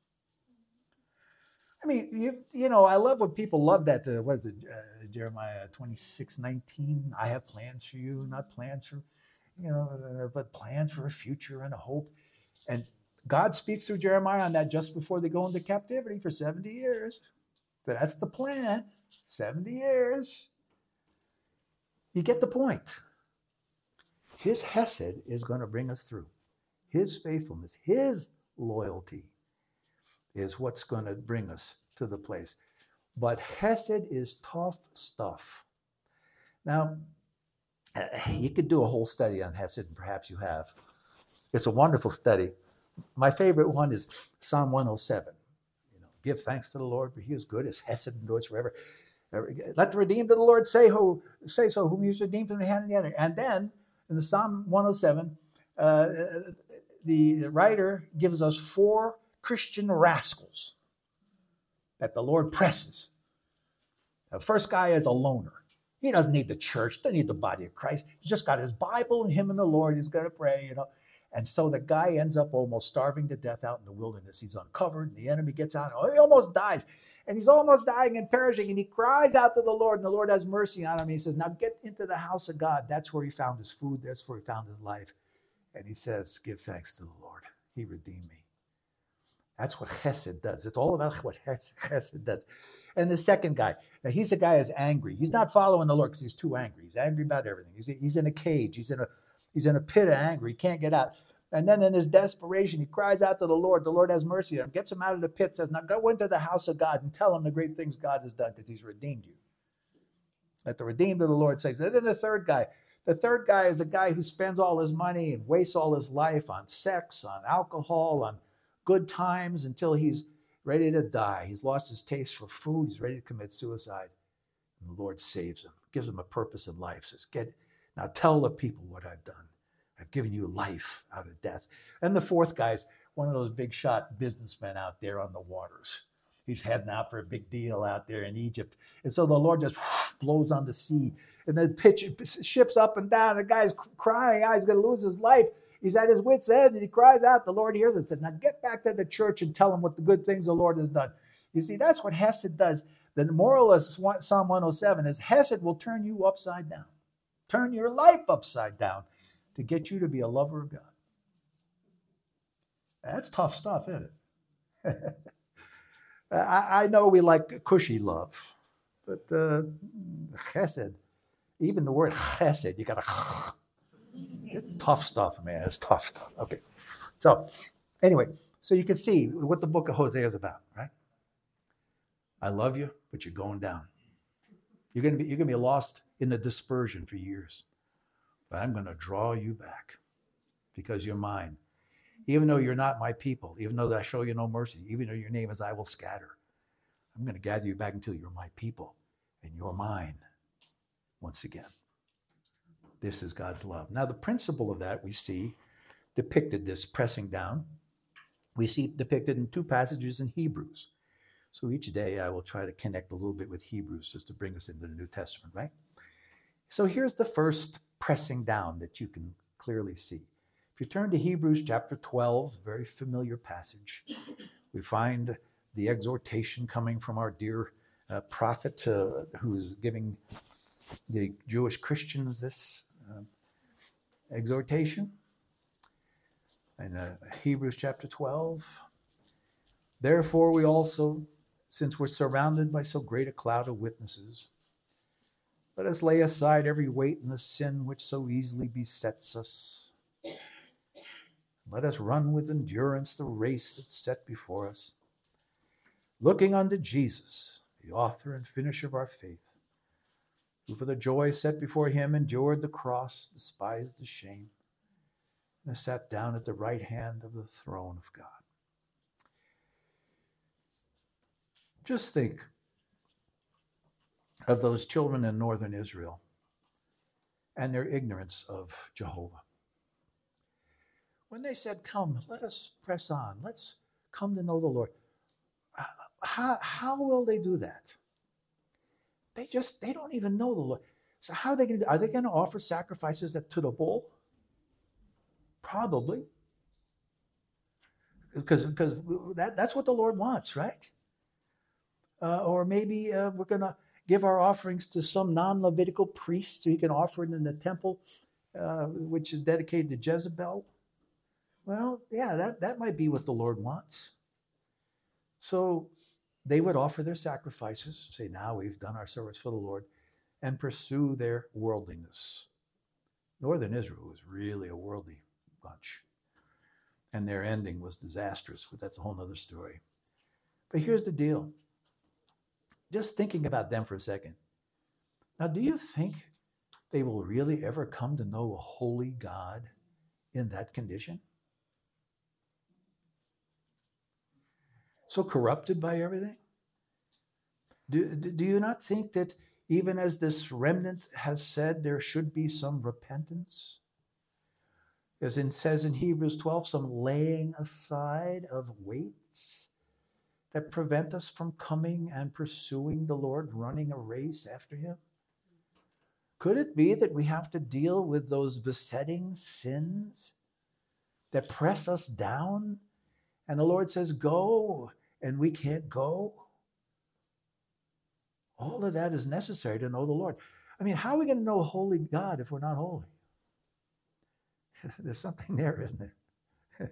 I mean, you, you know, I love when people love that. Uh, what is it, uh, Jeremiah twenty-six nineteen? I have plans for you, not plans for, you know, uh, but plans for a future and a hope. And God speaks through Jeremiah on that just before they go into captivity for seventy years. So that's the plan, seventy years. You get the point. His chesed is going to bring us through. His faithfulness, his loyalty is what's going to bring us to the place. But chesed is tough stuff. Now, you could do a whole study on chesed, and perhaps you have. It's a wonderful study. My favorite one is Psalm one oh seven. You know, give thanks to the Lord, for he is good. His chesed endures forever. Let the redeemed of the Lord say, who, say so, whom he has redeemed from the hand of the enemy. And then, in the Psalm one oh seven, uh, the writer gives us four Christian rascals that the Lord presses. The first guy is a loner. He doesn't need the church, doesn't need the body of Christ. He's just got his Bible and him and the Lord. He's going to pray, you know. And so the guy ends up almost starving to death out in the wilderness. He's uncovered, and the enemy gets out, and he almost dies. and he's almost dying and perishing, and he cries out to the Lord, and the Lord has mercy on him. He says, now get into the house of God. That's where he found his food. That's where he found his life. And he says, give thanks to the Lord. He redeemed me. That's what chesed does. It's all about what chesed does. And the second guy, now he's a guy who's angry. He's not following the Lord because he's too angry. He's angry about everything. He's, he's in a cage. He's in a, he's in a pit of anger. He can't get out. And then in his desperation, he cries out to the Lord. The Lord has mercy on him, gets him out of the pit, says, now go into the house of God and tell him the great things God has done because he's redeemed you. Let the redeemed of the Lord say. Then the third guy, the third guy is a guy who spends all his money and wastes all his life on sex, on alcohol, on good times until he's ready to die. He's lost his taste for food. He's ready to commit suicide. And the Lord saves him, gives him a purpose in life. Says, get, now tell the people what I've done. I've given you life out of death. And the fourth guy is one of those big shot businessmen out there on the waters. He's heading out for a big deal out there in Egypt. And so the Lord just blows on the sea. And the pitch, ship's up and down. The guy's crying out. He's going to lose his life. He's at his wit's end and he cries out. The Lord hears him and said, now get back to the church and tell him what the good things the Lord has done. You see, that's what Hesed does. The moral of Psalm one oh seven is Hesed will turn you upside down. Turn your life upside down to get you to be a lover of God. That's tough stuff, isn't it? I, I know we like cushy love, but uh, chesed, even the word chesed, you got to, it's tough stuff, man. It's tough stuff. Okay. So anyway, so you can see what the book of Hosea is about, right? I love you, but you're going down. You're going to be, you're going to be lost in the dispersion for years. But I'm going to draw you back because you're mine. Even though you're not my people, even though I show you no mercy, even though your name is I will scatter, I'm going to gather you back until you're my people and you're mine once again. This is God's love. Now, the principle of that we see depicted, this pressing down, we see depicted in two passages in Hebrews. So each day I will try to connect a little bit with Hebrews just to bring us into the New Testament, right? So here's the first pressing down that you can clearly see. If you turn to Hebrews chapter twelve, very familiar passage, we find the exhortation coming from our dear uh, prophet uh, who's giving the Jewish Christians this uh, exhortation. In uh, Hebrews chapter twelve, therefore we also, since we're surrounded by so great a cloud of witnesses, let us lay aside every weight and the sin which so easily besets us. Let us run with endurance the race that's set before us, looking unto Jesus, the author and finisher of our faith, who for the joy set before him endured the cross, despised the shame, and has sat down at the right hand of the throne of God. Just think of those children in northern Israel and their ignorance of Jehovah. When they said, come, let us press on, let's come to know the Lord, how, how will they do that? They just, they don't even know the Lord. So how are they going to do? Are they going to offer sacrifices to the bull? Probably. Because, because that, that's what the Lord wants, right? Uh, or maybe uh, we're going to give our offerings to some non-Levitical priest so he can offer it in the temple, uh, which is dedicated to Jezebel. Well, yeah, that, that might be what the Lord wants. So they would offer their sacrifices, say, now we've done our service for the Lord, and pursue their worldliness. Northern Israel was really a worldly bunch. And their ending was disastrous, but that's a whole other story. But here's the deal. Just thinking about them for a second. Now, do you think they will really ever come to know a holy God in that condition? So corrupted by everything? Do, do you not think that even as this remnant has said, there should be some repentance? As it says in Hebrews twelve, some laying aside of weights that prevent us from coming and pursuing the Lord, running a race after him? Could it be that we have to deal with those besetting sins that press us down? And the Lord says, go, and we can't go? All of that is necessary to know the Lord. I mean, how are we going to know a holy God if we're not holy? There's something there, isn't there?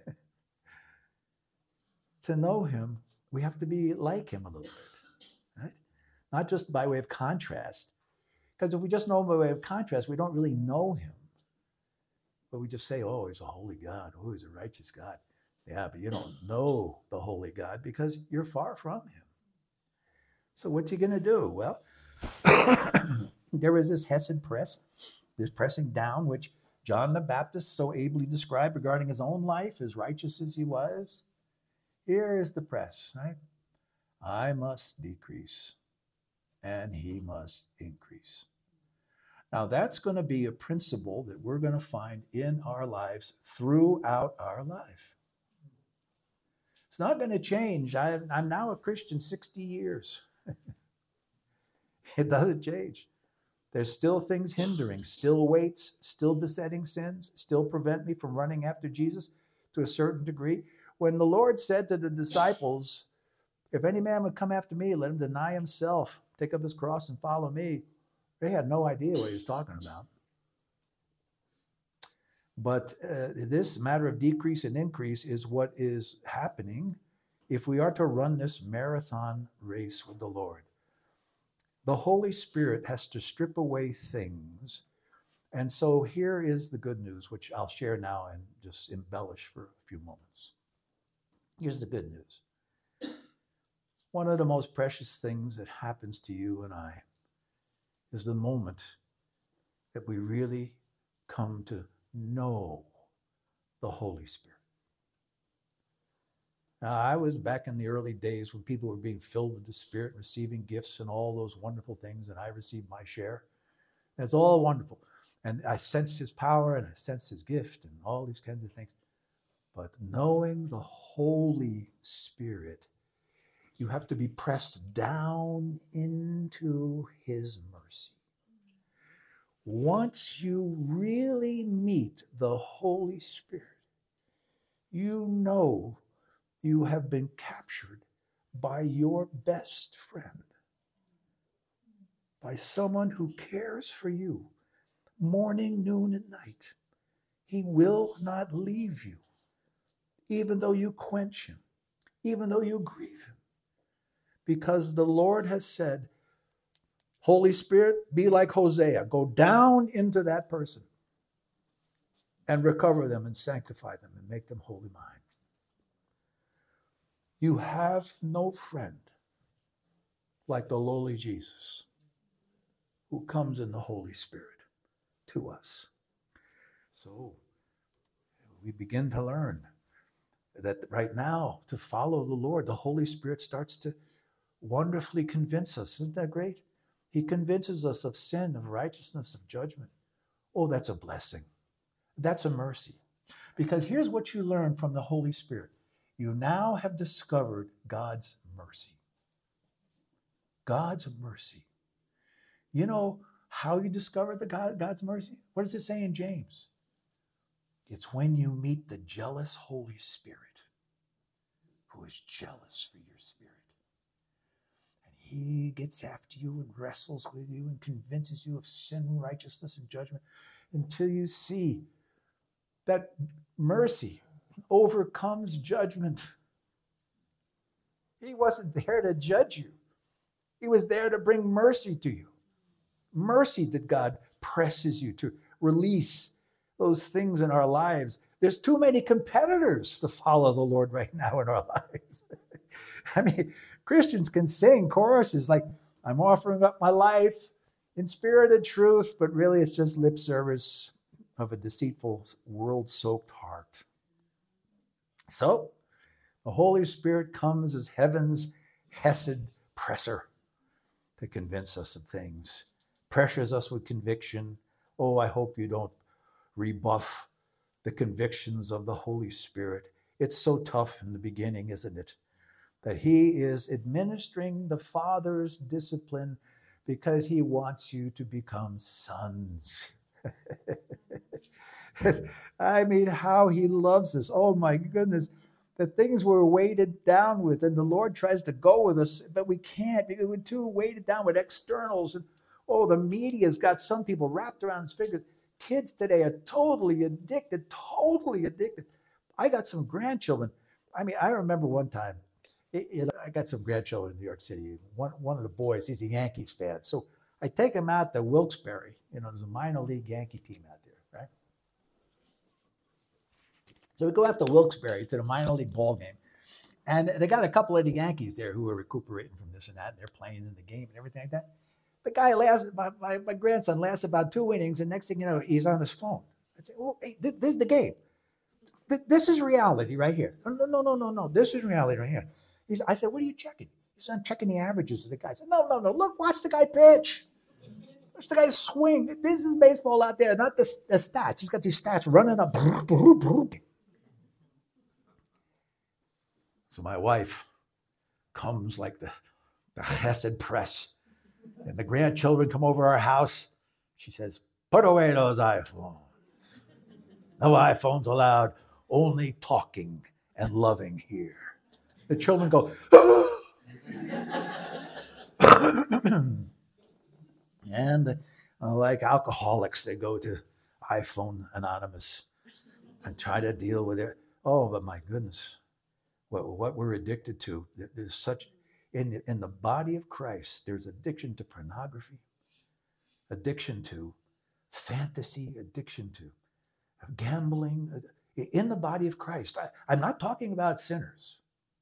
To know him, we have to be like him a little bit, right? Not just by way of contrast. Because if we just know him by way of contrast, we don't really know him. But we just say, oh, he's a holy God. Oh, he's a righteous God. Yeah, but you don't know the holy God because you're far from him. So what's he going to do? Well, there was this Hesed press, this pressing down, which John the Baptist so ably described regarding his own life, as righteous as he was. Here is the press, right? I must decrease and he must increase. Now that's going to be a principle that we're going to find in our lives throughout our life. It's not going to change. I, I'm now a Christian sixty years. It doesn't change. There's still things hindering, still weights, still besetting sins, still prevent me from running after Jesus to a certain degree. When the Lord said to the disciples, if any man would come after me, let him deny himself, take up his cross and follow me, they had no idea what he was talking about. But uh, this matter of decrease and increase is what is happening if we are to run this marathon race with the Lord. The Holy Spirit has to strip away things. And so here is the good news, which I'll share now and just embellish for a few moments. Here's the good news. One of the most precious things that happens to you and I is the moment that we really come to know the Holy Spirit. Now, I was back in the early days when people were being filled with the Spirit, receiving gifts and all those wonderful things, and I received my share. And it's all wonderful. And I sensed his power and I sensed his gift and all these kinds of things. But knowing the Holy Spirit, you have to be pressed down into his mercy. Once you really meet the Holy Spirit, you know you have been captured by your best friend, by someone who cares for you morning, noon, and night. He will not leave you, even though you quench him, even though you grieve him, because the Lord has said, Holy Spirit, be like Hosea. Go down into that person and recover them and sanctify them and make them wholly mine. You have no friend like the lowly Jesus who comes in the Holy Spirit to us. So we begin to learn that right now, to follow the Lord, the Holy Spirit starts to wonderfully convince us. Isn't that great? He convinces us of sin, of righteousness, of judgment. Oh, that's a blessing. That's a mercy. Because here's what you learn from the Holy Spirit. You now have discovered God's mercy. God's mercy. You know how you discover the God, God's mercy? What does it say in James? It's when you meet the jealous Holy Spirit who is jealous for your spirit. And he gets after you and wrestles with you and convinces you of sin, righteousness, and judgment until you see that mercy overcomes judgment. He wasn't there to judge you. He was there to bring mercy to you. Mercy that God presses you to release those things in our lives. There's too many competitors to follow the Lord right now in our lives. I mean, Christians can sing choruses like, I'm offering up my life in spirit and truth, but really it's just lip service of a deceitful, world-soaked heart. So, the Holy Spirit comes as heaven's Hesed presser to convince us of things, pressures us with conviction. Oh, I hope you don't rebuff the convictions of the Holy Spirit. It's so tough in the beginning, isn't it? That he is administering the Father's discipline because he wants you to become sons. I mean, how he loves us. Oh my goodness. the things we're weighted down with, and the Lord tries to go with us, but we can't because we're too weighted down with externals. And oh, the media's got some people wrapped around its fingers. Kids today are totally addicted, totally addicted. I got some grandchildren. I mean, I remember one time, it, it, I got some grandchildren in New York City. One, one of the boys, he's a Yankees fan. So I take him out to Wilkes-Barre. You know, there's a minor league Yankee team out there, right? So we go out to Wilkes-Barre to the minor league ball game. And they got a couple of the Yankees there who are recuperating from this and that. And they're playing in the game and everything like that. The guy lasts, my, my, my grandson lasts about two innings. And next thing you know, he's on his phone. I say, oh, hey, this, this is the game. This is reality right here. No, no, no, no, no. This is reality right here. He's, I said, what are you checking? He said, I'm checking the averages of the guy. I said, no, no, no. Look, watch the guy pitch. Watch the guy swing. This is baseball out there, not the, the stats. He's got these stats running up. So my wife comes like the, the Chesed press. And the grandchildren come over our house. She says, put away those iPhones. No iPhones allowed. Only talking and loving here. The children go, and uh, like alcoholics, they go to iPhone Anonymous and try to deal with it. Oh, but my goodness, what, what we're addicted to. There's such, in the, in the body of Christ, there's addiction to pornography, addiction to fantasy, addiction to gambling. In the body of Christ. I, I'm not talking about sinners.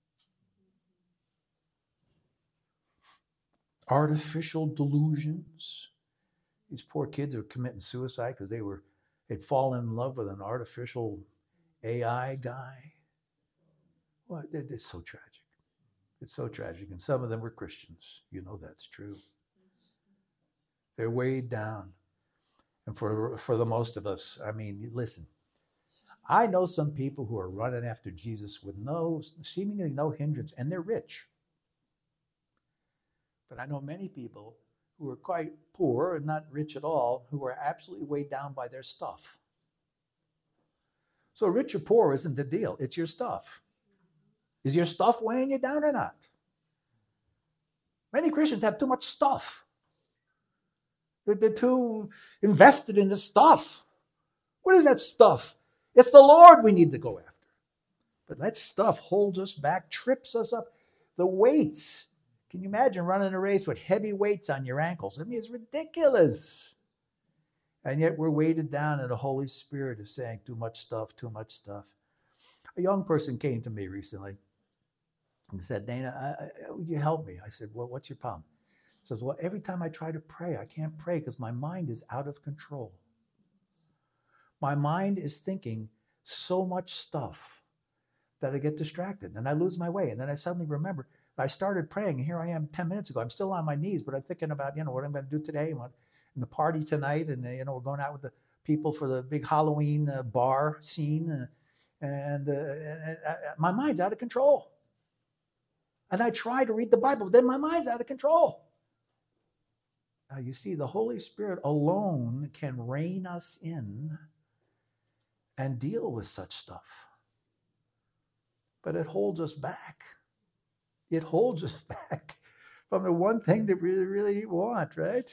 Artificial delusions. These poor kids are committing suicide because they were had fallen in love with an artificial A I guy. Well, it, it's so tragic. It's so tragic. And some of them were Christians. You know that's true. They're weighed down. And for, for the most of us, I mean, listen, I know some people who are running after Jesus with no, seemingly no hindrance, and they're rich. But I know many people who are quite poor and not rich at all, who are absolutely weighed down by their stuff. So rich or poor isn't the deal. It's your stuff. Is your stuff weighing you down or not? Many Christians have too much stuff. They're, they're too invested in the stuff. What is that stuff? It's the Lord we need to go after. But that stuff holds us back, trips us up. The weights. Can you imagine running a race with heavy weights on your ankles? I mean, it's ridiculous. And yet we're weighted down, and the Holy Spirit is saying too much stuff, too much stuff. A young person came to me recently and said, Dana, I, I, would you help me? I said, well, what's your problem? He says, well, every time I try to pray, I can't pray because my mind is out of control. My mind is thinking so much stuff that I get distracted and I lose my way. And then I suddenly remember I started praying, and here I am ten minutes ago. I'm still on my knees, but I'm thinking about, you know, what I'm going to do today, what, and the party tonight. And, you know, we're going out with the people for the big Halloween uh, bar scene. Uh, and, uh, and uh, my mind's out of control. And I try to read the Bible, but then my mind's out of control. Now, you see, the Holy Spirit alone can rein us in and deal with such stuff. But it holds us back. It holds us back from the one thing that we really, really want, right?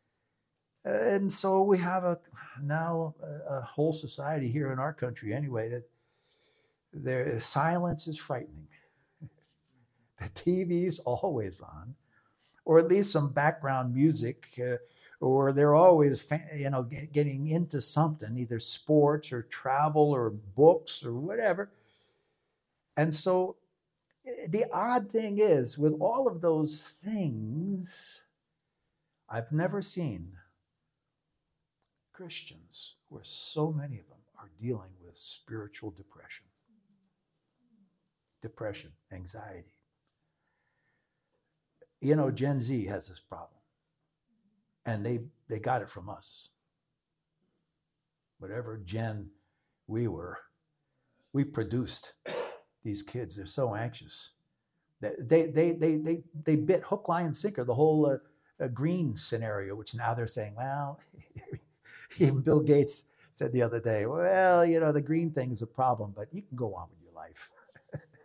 And so we have a now a, a whole society here in our country anyway that their silence is frightening. The T V's always on, or at least some background music, uh, or they're always, you know, getting into something, either sports or travel or books or whatever. And so the odd thing is, with all of those things, I've never seen Christians where so many of them are dealing with spiritual depression, depression, anxiety. You know, Gen Z has this problem, and they, they got it from us. Whatever gen we were, we produced these kids. They're so anxious. They, they, they, they, they bit hook, line, and sinker the whole uh, uh, green scenario, which now they're saying, well, even Bill Gates said the other day, well, you know, the green thing is a problem, but you can go on with your life.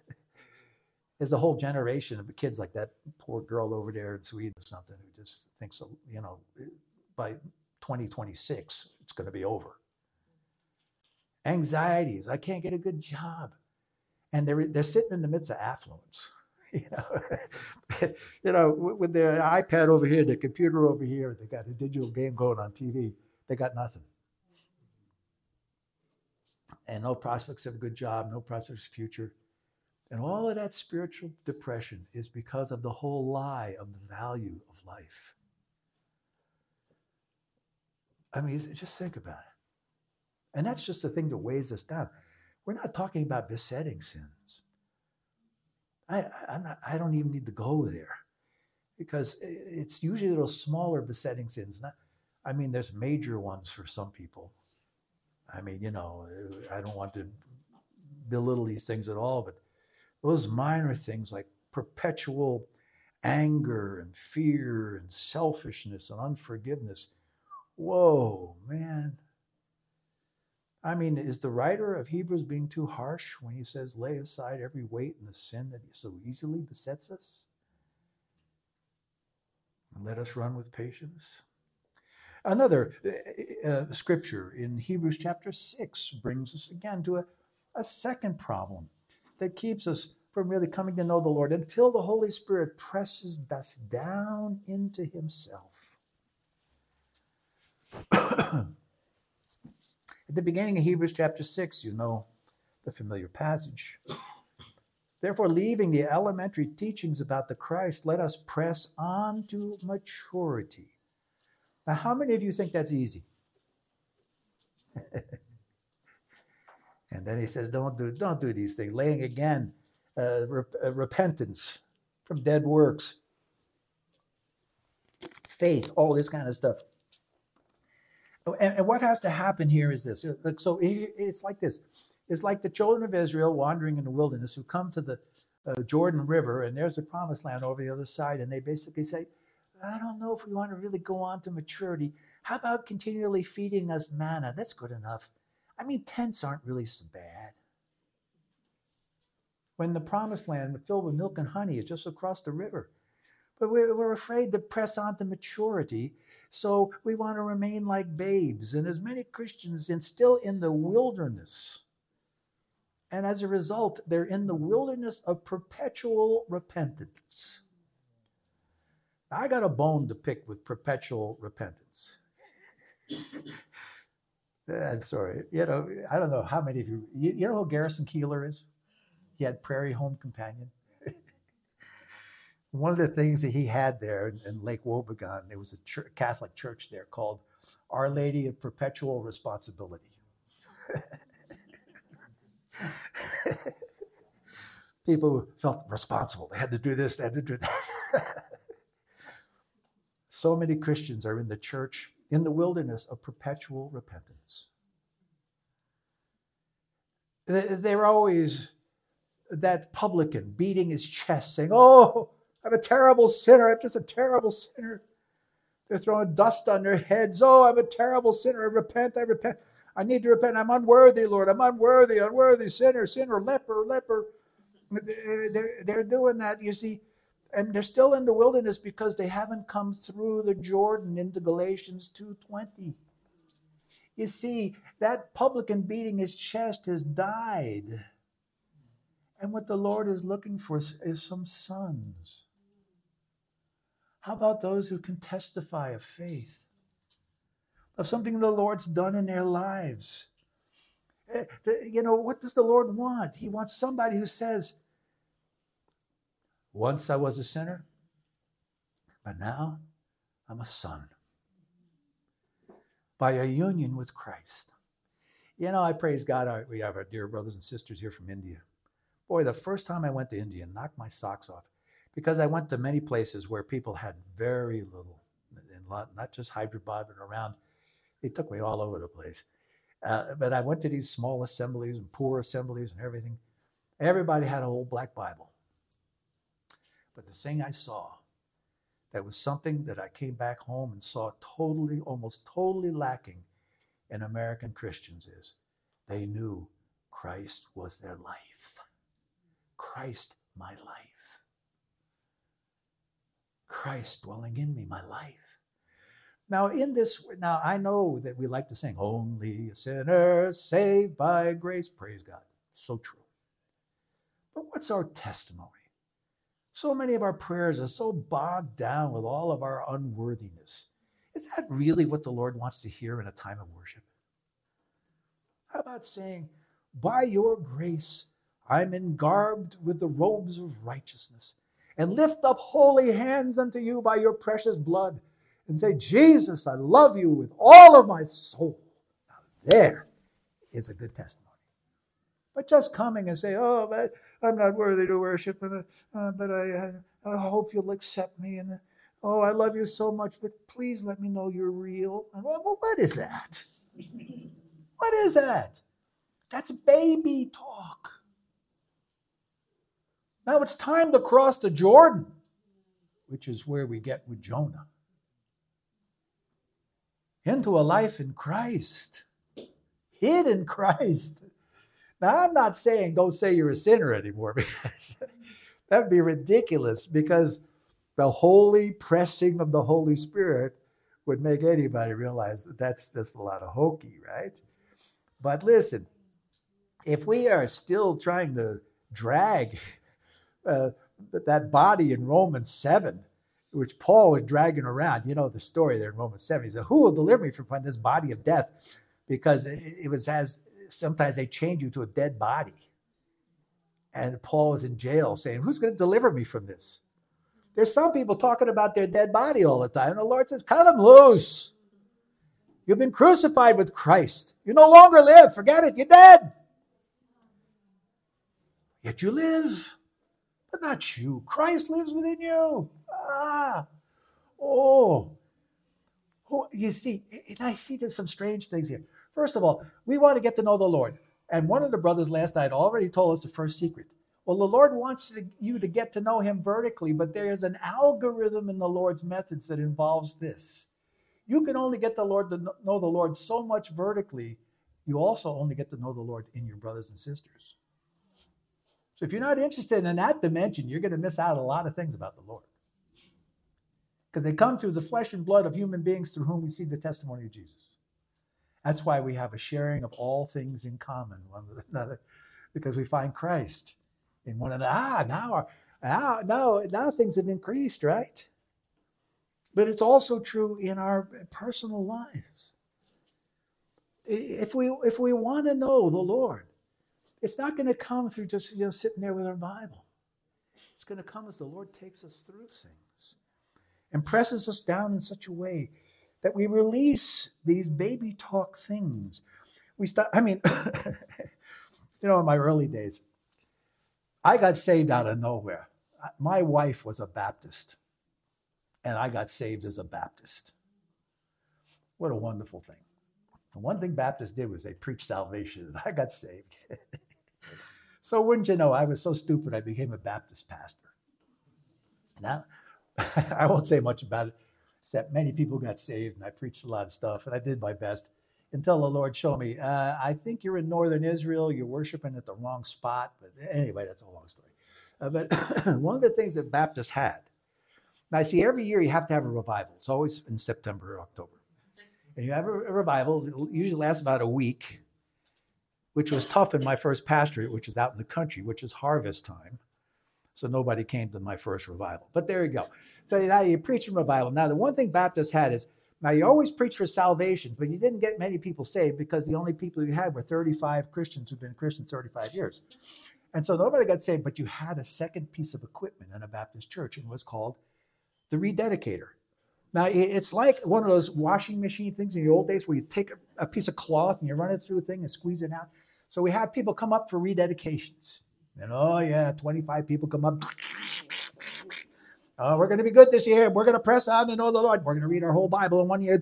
there's a whole generation of kids like that poor girl over there in Sweden or something who just thinks, you know, by twenty twenty-six, it's going to be over. Anxieties. I can't get a good job. And they're, they're sitting in the midst of affluence. You know, you know, with their iPad over here, their computer over here, they got a digital game going on T V. They got nothing. And no prospects of a good job, no prospects of future. And all of that spiritual depression is because of the whole lie of the value of life. I mean, just think about it. And that's just the thing that weighs us down. We're not talking about besetting sins. I, I'm not, I don't even need to go there, because it's usually those smaller besetting sins. Not, I mean, there's major ones for some people. I mean, you know, I don't want to belittle these things at all, but those minor things like perpetual anger and fear and selfishness and unforgiveness. Whoa, man. I mean, is the writer of Hebrews being too harsh when he says, lay aside every weight and the sin that so easily besets us? And let us run with patience. Another uh, scripture in Hebrews chapter six brings us again to a, a second problem that keeps us from really coming to know the Lord until the Holy Spirit presses us down into himself. At the beginning of Hebrews chapter six, you know the familiar passage. Therefore, leaving the elementary teachings about the Christ, let us press on to maturity. Now, how many of you think that's easy? And then he says, don't do, don't do these things. Laying again, uh, rep- uh, repentance from dead works, faith, all this kind of stuff. And, and what has to happen here is this. So it's like this. It's like the children of Israel wandering in the wilderness who come to the uh, Jordan River, and there's the promised land over the other side. And they basically say, I don't know if we want to really go on to maturity. How about continually feeding us manna? That's good enough. I mean, tents aren't really so bad. When the promised land filled with milk and honey is just across the river. But we're, we're afraid to press on to maturity. So we want to remain like babes. And as many Christians are still in the wilderness. And as a result, they're in the wilderness of perpetual repentance. I got a bone to pick with perpetual repentance. I'm sorry. You know, I don't know how many of you, you, you know who Garrison Keillor is? He had Prairie Home Companion. One of the things that he had there in, in Lake Wobegon, there was a ch- Catholic church there called Our Lady of Perpetual Responsibility. People felt responsible. They had to do this, they had to do that. So many Christians are in the church, in the wilderness of perpetual repentance. They're always that publican beating his chest, saying, oh, I'm a terrible sinner. I'm just a terrible sinner. They're throwing dust on their heads. Oh, I'm a terrible sinner. I repent, I repent. I need to repent. I'm unworthy, Lord. I'm unworthy, unworthy, sinner, sinner, leper, leper. They're, they're doing that, you see. And they're still in the wilderness because they haven't come through the Jordan into Galatians two twenty. You see, that publican beating his chest has died. And what the Lord is looking for is some sons. How about those who can testify of faith, of something the Lord's done in their lives? You know, what does the Lord want? He wants somebody who says, once I was a sinner, but now I'm a son. By a union with Christ. You know, I praise God. We have our dear brothers and sisters here from India. Boy, the first time I went to India, knocked my socks off. Because I went to many places where people had very little, not just Hyderabad, but around. They took me all over the place. Uh, but I went to these small assemblies and poor assemblies and everything. Everybody had a whole black Bible. But the thing I saw that was something that I came back home and saw totally, almost totally lacking in American Christians is they knew Christ was their life. Christ my life. Christ dwelling in me, my life. Now, in this, now I know that we like to sing, only a sinner saved by grace. Praise God. So true. But what's our testimony? So many of our prayers are so bogged down with all of our unworthiness. Is that really what the Lord wants to hear in a time of worship? How about saying, by your grace, I'm engarbed with the robes of righteousness, and lift up holy hands unto you by your precious blood, and say, Jesus, I love you with all of my soul. Now, there is a good testimony. But just coming and say, oh, but I'm not worthy to worship, but, uh, but I, I, I hope you'll accept me. And oh, I love you so much, but please let me know you're real. And, well, what is that? What is that? That's baby talk. Now it's time to cross the Jordan, which is where we get with Jonah, into a life in Christ, hid in Christ. Now, I'm not saying don't say you're a sinner anymore, because that would be ridiculous, because the holy pressing of the Holy Spirit would make anybody realize that that's just a lot of hokey, right? But listen, if we are still trying to drag uh, that body in Romans seven, which Paul was dragging around, you know the story there in Romans seven, he said, who will deliver me from this body of death? Because it, it was as, sometimes they change you to a dead body. And Paul was in jail saying, who's going to deliver me from this? There's some people talking about their dead body all the time. And the Lord says, cut them loose. You've been crucified with Christ. You no longer live. Forget it. You're dead. Yet you live, but not you. Christ lives within you. Ah. Oh. Oh, you see, and I see there's some strange things here. First of all, we want to get to know the Lord. And one of the brothers last night already told us the first secret. Well, the Lord wants you to get to know him vertically, but there's an algorithm in the Lord's methods that involves this. You can only get the Lord to know the Lord so much vertically. You also only get to know the Lord in your brothers and sisters. So if you're not interested in that dimension, you're going to miss out a lot of things about the Lord. Because they come through the flesh and blood of human beings through whom we see the testimony of Jesus. That's why we have a sharing of all things in common one with another, because we find Christ in one another. Ah, now, our, now, now, now things have increased, right? But it's also true in our personal lives. If we if we want to know the Lord, it's not going to come through just you know sitting there with our Bible. It's going to come as the Lord takes us through things and presses us down in such a way that we release these baby talk things. We start, I mean, you know, in my early days, I got saved out of nowhere. My wife was a Baptist, and I got saved as a Baptist. What a wonderful thing. The one thing Baptists did was they preached salvation, and I got saved. So wouldn't you know, I was so stupid, I became a Baptist pastor. Now, I won't say much about it, except many people got saved, and I preached a lot of stuff, and I did my best until the Lord showed me, uh, I think you're in northern Israel, you're worshiping at the wrong spot. But anyway, that's a long story. Uh, but one of the things that Baptists had, now I see every year you have to have a revival. It's always in September or October. And you have a, a revival, it usually lasts about a week, which was tough in my first pastorate, which is out in the country, which is harvest time. So nobody came to my first revival. But there you go. So now you preach from revival. Now, the one thing Baptists had is, now you always preach for salvation, but you didn't get many people saved because the only people you had were thirty-five Christians who've been Christians thirty-five years. And so nobody got saved, but you had a second piece of equipment in a Baptist church, and it was called the rededicator. Now, it's like one of those washing machine things in the old days where you take a piece of cloth and you run it through a thing and squeeze it out. So we have people come up for rededications. And oh yeah, twenty-five people come up. Oh, we're going to be good this year. We're going to press on to know the Lord. We're going to read our whole Bible in one year.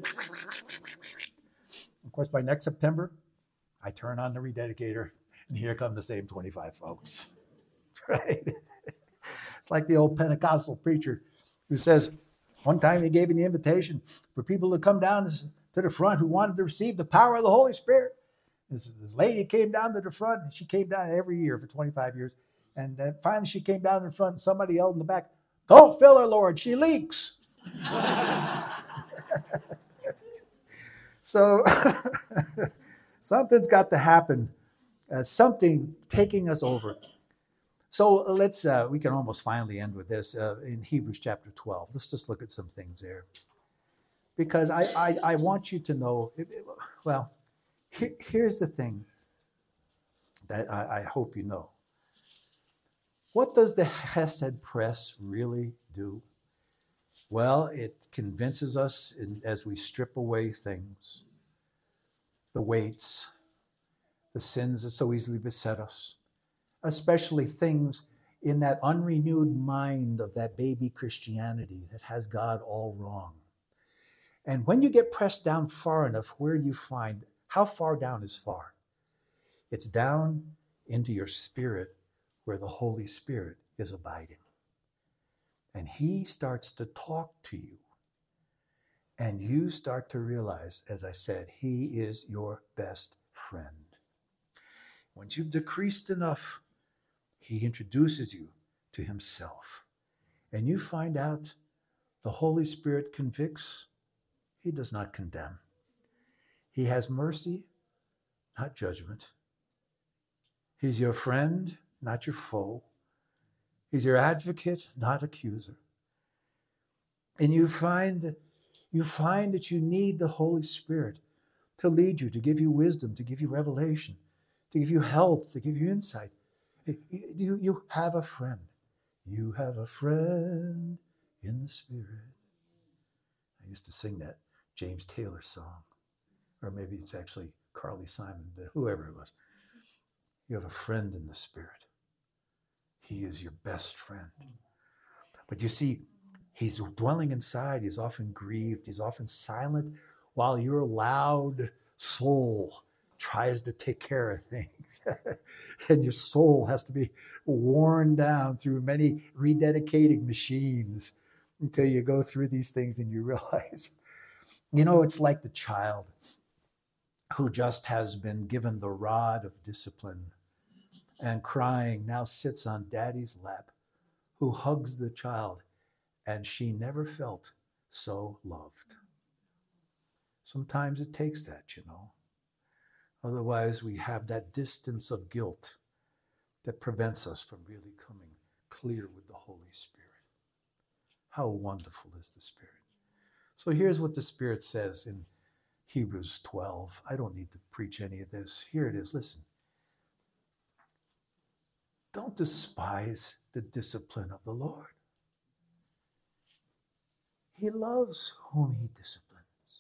Of course, by next September, I turn on the rededicator, and here come the same twenty-five folks. Right? It's like the old Pentecostal preacher who says, one time he gave an invitation for people to come down to the front who wanted to receive the power of the Holy Spirit. This, this lady came down to the front, and she came down every year for twenty-five years. And then finally she came down in front and somebody yelled in the back, "Don't fill her, Lord, she leaks." So something's got to happen, uh, something taking us over. So let's, uh, we can almost finally end with this uh, in Hebrews chapter twelve. Let's just look at some things there. Because I, I, I want you to know, well, here, here's the thing that I, I hope you know. What does the Chesed Press really do? Well, it convinces us in, as we strip away things, the weights, the sins that so easily beset us, especially things in that unrenewed mind of that baby Christianity that has God all wrong. And when you get pressed down far enough, where do you find, how far down is far? It's down into your spirit where the Holy Spirit is abiding. And he starts to talk to you. And you start to realize, as I said, he is your best friend. Once you've decreased enough, he introduces you to himself. And you find out the Holy Spirit convicts. He does not condemn. He has mercy, not judgment. He's your friend, not your foe. He's your advocate, not accuser. And you find, you find that you need the Holy Spirit to lead you, to give you wisdom, to give you revelation, to give you health, to give you insight. You, you have a friend. You have a friend in the Spirit. I used to sing that James Taylor song. Or maybe it's actually Carly Simon, but whoever it was. You have a friend in the Spirit. He is your best friend. But you see, he's dwelling inside. He's often grieved. He's often silent while your loud soul tries to take care of things. And your soul has to be worn down through many rededicating machines until you go through these things and you realize, you know, it's like the child who just has been given the rod of discipline and crying now sits on daddy's lap, who hugs the child, and she never felt so loved. Sometimes it takes that, you know. Otherwise, we have that distance of guilt that prevents us from really coming clear with the Holy Spirit. How wonderful is the Spirit. So here's what the Spirit says in Hebrews twelve. I don't need to preach any of this. Here it is. Listen. Don't despise the discipline of the Lord. He loves whom he disciplines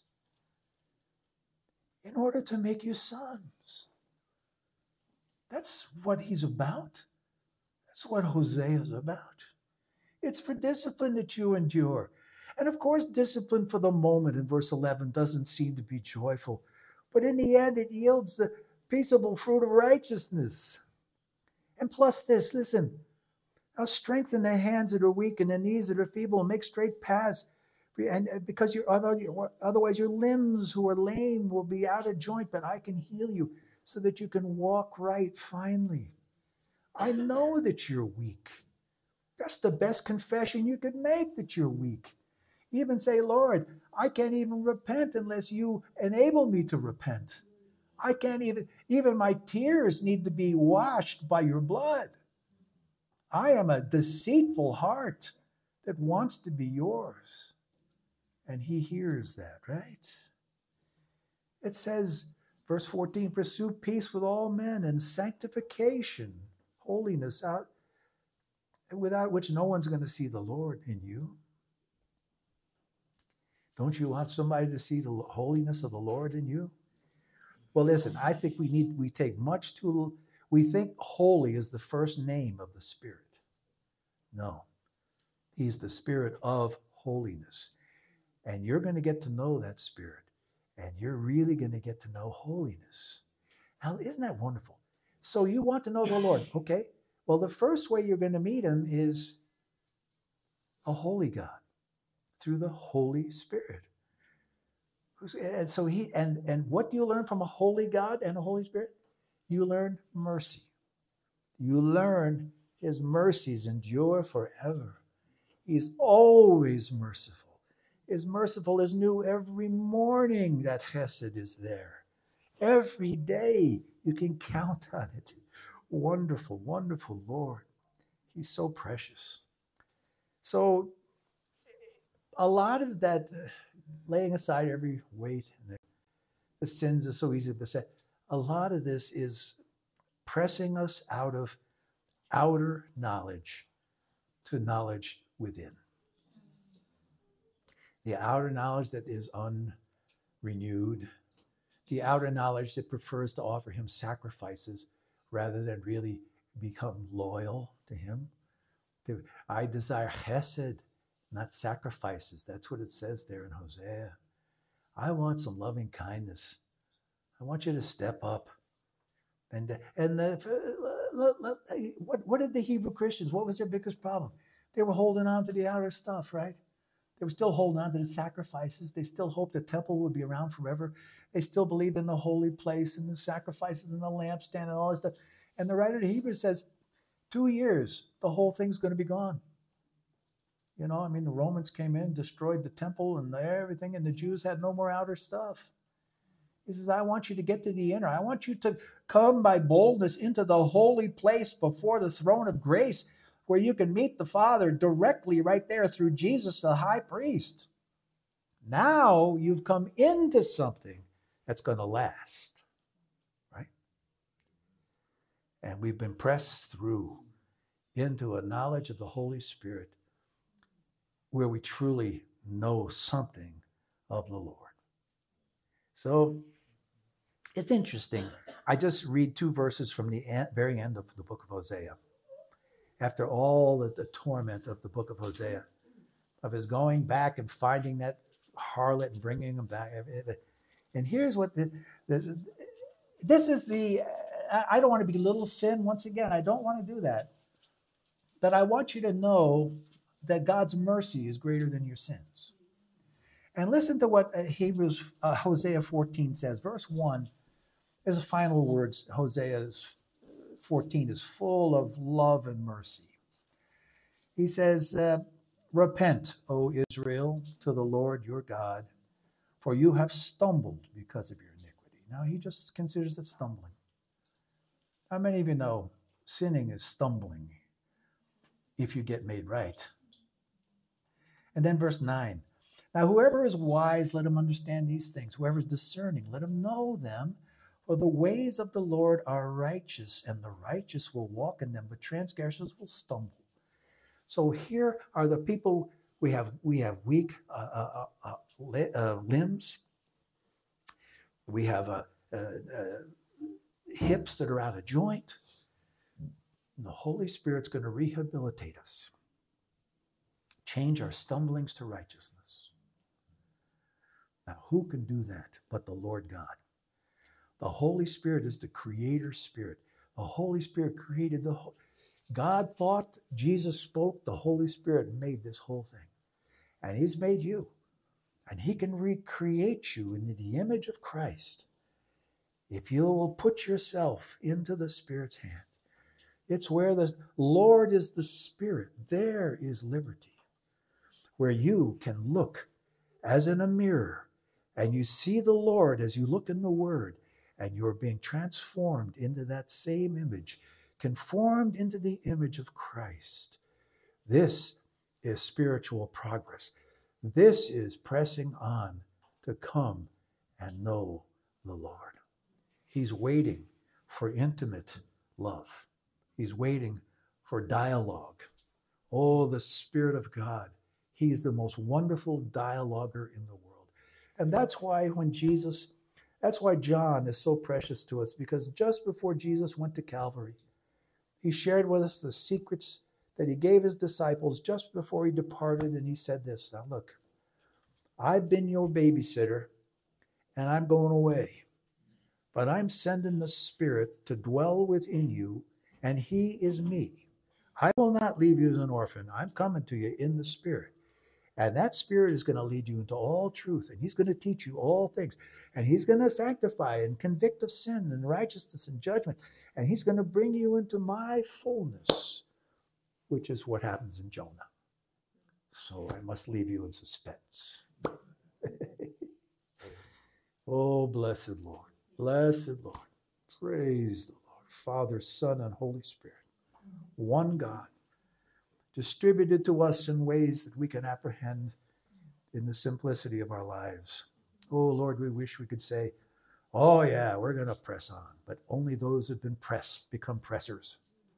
in order to make you sons. That's what he's about. That's what Hosea is about. It's for discipline that you endure. And of course, discipline for the moment in verse eleven doesn't seem to be joyful, but in the end, it yields the peaceable fruit of righteousness. And plus this, listen, now strengthen the hands that are weak and the knees that are feeble, and make straight paths. And because you're, otherwise your limbs who are lame will be out of joint, but I can heal you so that you can walk right finally. I know that you're weak. That's the best confession you could make, that you're weak. Even say, Lord, I can't even repent unless you enable me to repent. I can't even, even my tears need to be washed by your blood. I am a deceitful heart that wants to be yours. And he hears that, right? It says, verse fourteen, pursue peace with all men and sanctification, holiness, out, without which no one's going to see the Lord in you. Don't you want somebody to see the holiness of the Lord in you? Well, listen, I think we need, we take much too, we think holy is the first name of the Spirit. No, he's the Spirit of holiness. And you're going to get to know that Spirit. And you're really going to get to know holiness. Now, isn't that wonderful? So you want to know the Lord. Okay. Well, the first way you're going to meet him is a holy God through the Holy Spirit. And so he, and, and what do you learn from a holy God and a Holy Spirit? You learn mercy. You learn His mercies endure forever. He's always merciful. His merciful is new every morning. That chesed is there. Every day you can count on it. Wonderful, wonderful Lord. He's so precious. So a lot of that, uh, laying aside every weight, and the, the sins are so easy to beset, a lot of this is pressing us out of outer knowledge to knowledge within. The outer knowledge that is unrenewed, the outer knowledge that prefers to offer him sacrifices rather than really become loyal to him. I desire chesed, not sacrifices. That's what it says there in Hosea. I want some loving kindness. I want you to step up. And, and the, what, what did the Hebrew Christians, what was their biggest problem? They were holding on to the outer stuff, right? They were still holding on to the sacrifices. They still hoped the temple would be around forever. They still believed in the holy place and the sacrifices and the lampstand and all this stuff. And the writer of Hebrews says, two years, the whole thing's going to be gone. You know, I mean, the Romans came in, destroyed the temple and everything, and the Jews had no more outer stuff. He says, I want you to get to the inner. I want you to come by boldness into the holy place before the throne of grace, where you can meet the Father directly right there through Jesus, the high priest. Now you've come into something that's going to last, right? And we've been pressed through into a knowledge of the Holy Spirit where we truly know something of the Lord. So it's interesting. I just read two verses from the very end of the book of Hosea. After all the, the torment of the book of Hosea, of his going back and finding that harlot and bringing him back. And here's what the, the this is the, I don't want to belittle sin once again. I don't want to do that. But I want you to know that God's mercy is greater than your sins. And listen to what Hebrews, uh, Hosea fourteen says. Verse one, there's the final words. Hosea fourteen is full of love and mercy. He says, uh, repent, O Israel, to the Lord your God, for you have stumbled because of your iniquity. Now, he just considers it stumbling. How many of you know sinning is stumbling if you get made right? And then verse nine. Now, whoever is wise, let him understand these things. Whoever is discerning, let him know them. For the ways of the Lord are righteous, and the righteous will walk in them, but transgressors will stumble. So here are the people, we have we have weak uh, uh, uh, uh, limbs. We have uh, uh, uh, hips that are out of joint. And the Holy Spirit's going to rehabilitate us. Change our stumblings to righteousness. Now, who can do that but the Lord God? The Holy Spirit is the creator spirit. The Holy Spirit created the whole. God thought, Jesus spoke, the Holy Spirit made this whole thing. And he's made you. And he can recreate you in the image of Christ if you will put yourself into the Spirit's hand. It's where the Lord is the Spirit. There is liberty. Where you can look as in a mirror and you see the Lord as you look in the Word, and you're being transformed into that same image, conformed into the image of Christ. This is spiritual progress. This is pressing on to come and know the Lord. He's waiting for intimate love. He's waiting for dialogue. Oh, the Spirit of God. He's the most wonderful dialoguer in the world. And that's why when Jesus, that's why John is so precious to us, because just before Jesus went to Calvary, he shared with us the secrets that he gave his disciples just before he departed. And he said this, now look, I've been your babysitter and I'm going away, but I'm sending the Spirit to dwell within you, and he is me. I will not leave you as an orphan. I'm coming to you in the Spirit. And that Spirit is going to lead you into all truth. And he's going to teach you all things. And he's going to sanctify and convict of sin and righteousness and judgment. And he's going to bring you into my fullness. which is what happens in Jonah. So I must leave you in suspense. Oh, blessed Lord, blessed Lord. Praise the Lord, Father, Son, and Holy Spirit. One God, distributed to us in ways that we can apprehend in the simplicity of our lives. Oh, Lord, we wish we could say, oh, yeah, we're going to press on. But only those who've been pressed become pressers.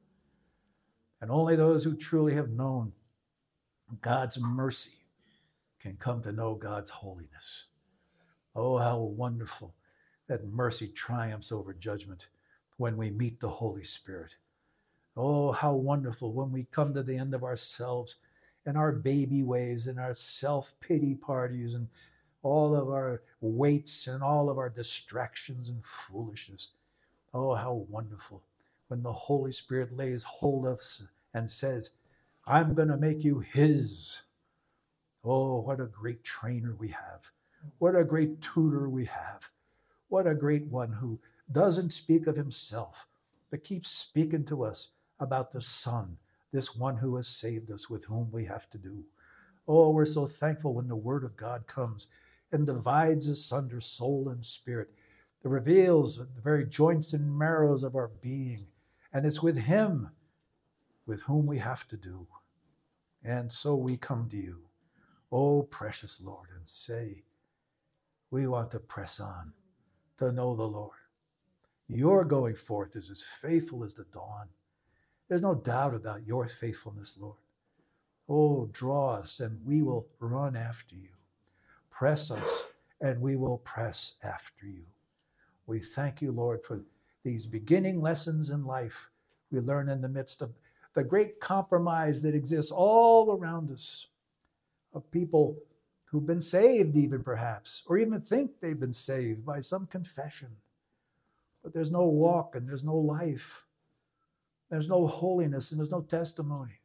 And only those who truly have known God's mercy can come to know God's holiness. Oh, how wonderful that mercy triumphs over judgment when we meet the Holy Spirit. Oh, how wonderful when we come to the end of ourselves and our baby ways and our self-pity parties and all of our weights and all of our distractions and foolishness. Oh, how wonderful when the Holy Spirit lays hold of us and says, I'm going to make you his. Oh, what a great trainer we have. What a great tutor we have. What a great one who doesn't speak of himself, but keeps speaking to us about the Son, this one who has saved us, with whom we have to do. Oh, we're so thankful when the Word of God comes and divides asunder soul and spirit. It reveals the very joints and marrows of our being. And it's with him with whom we have to do. And so we come to you, oh precious Lord, and say, we want to press on to know the Lord. Your going forth is as faithful as the dawn. There's no doubt about your faithfulness, Lord. Oh, draw us and we will run after you. Press us and we will press after you. We thank you, Lord, for these beginning lessons in life we learn in the midst of the great compromise that exists all around us, of people who've been saved even perhaps, or even think they've been saved by some confession. But there's no walk and there's no life. There's no holiness and there's no testimony.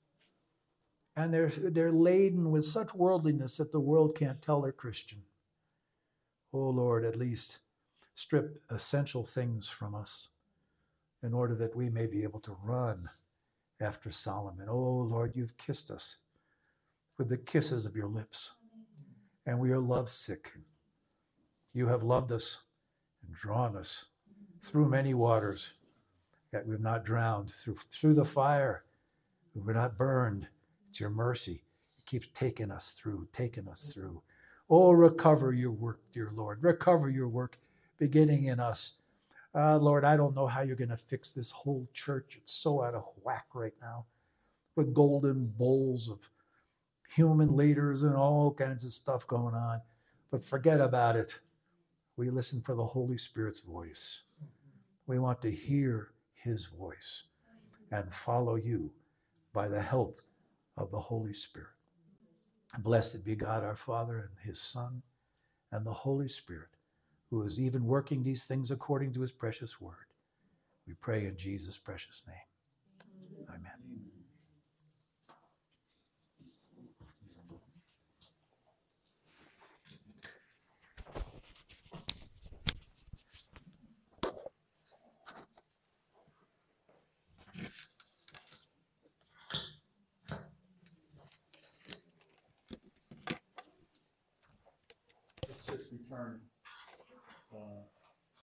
And they're, they're laden with such worldliness that the world can't tell they're Christian. Oh Lord, at least strip essential things from us in order that we may be able to run after Solomon. Oh Lord, you've kissed us with the kisses of your lips, and we are lovesick. You have loved us and drawn us through many waters, yet we've not drowned. Through, through the fire, we're not burned. It's your mercy. It keeps taking us through, taking us through. Oh, recover your work, dear Lord. Recover your work beginning in us. Uh, Lord, I don't know how you're going to fix this whole church. It's so out of whack right now, with golden bowls of human leaders and all kinds of stuff going on. But forget about it. We listen for the Holy Spirit's voice. We want to hear his voice and follow you by the help of the Holy Spirit. Blessed be God our Father and his Son and the Holy Spirit, who is even working these things according to his precious word. We pray in Jesus' precious name. Amen. Let's just return uh,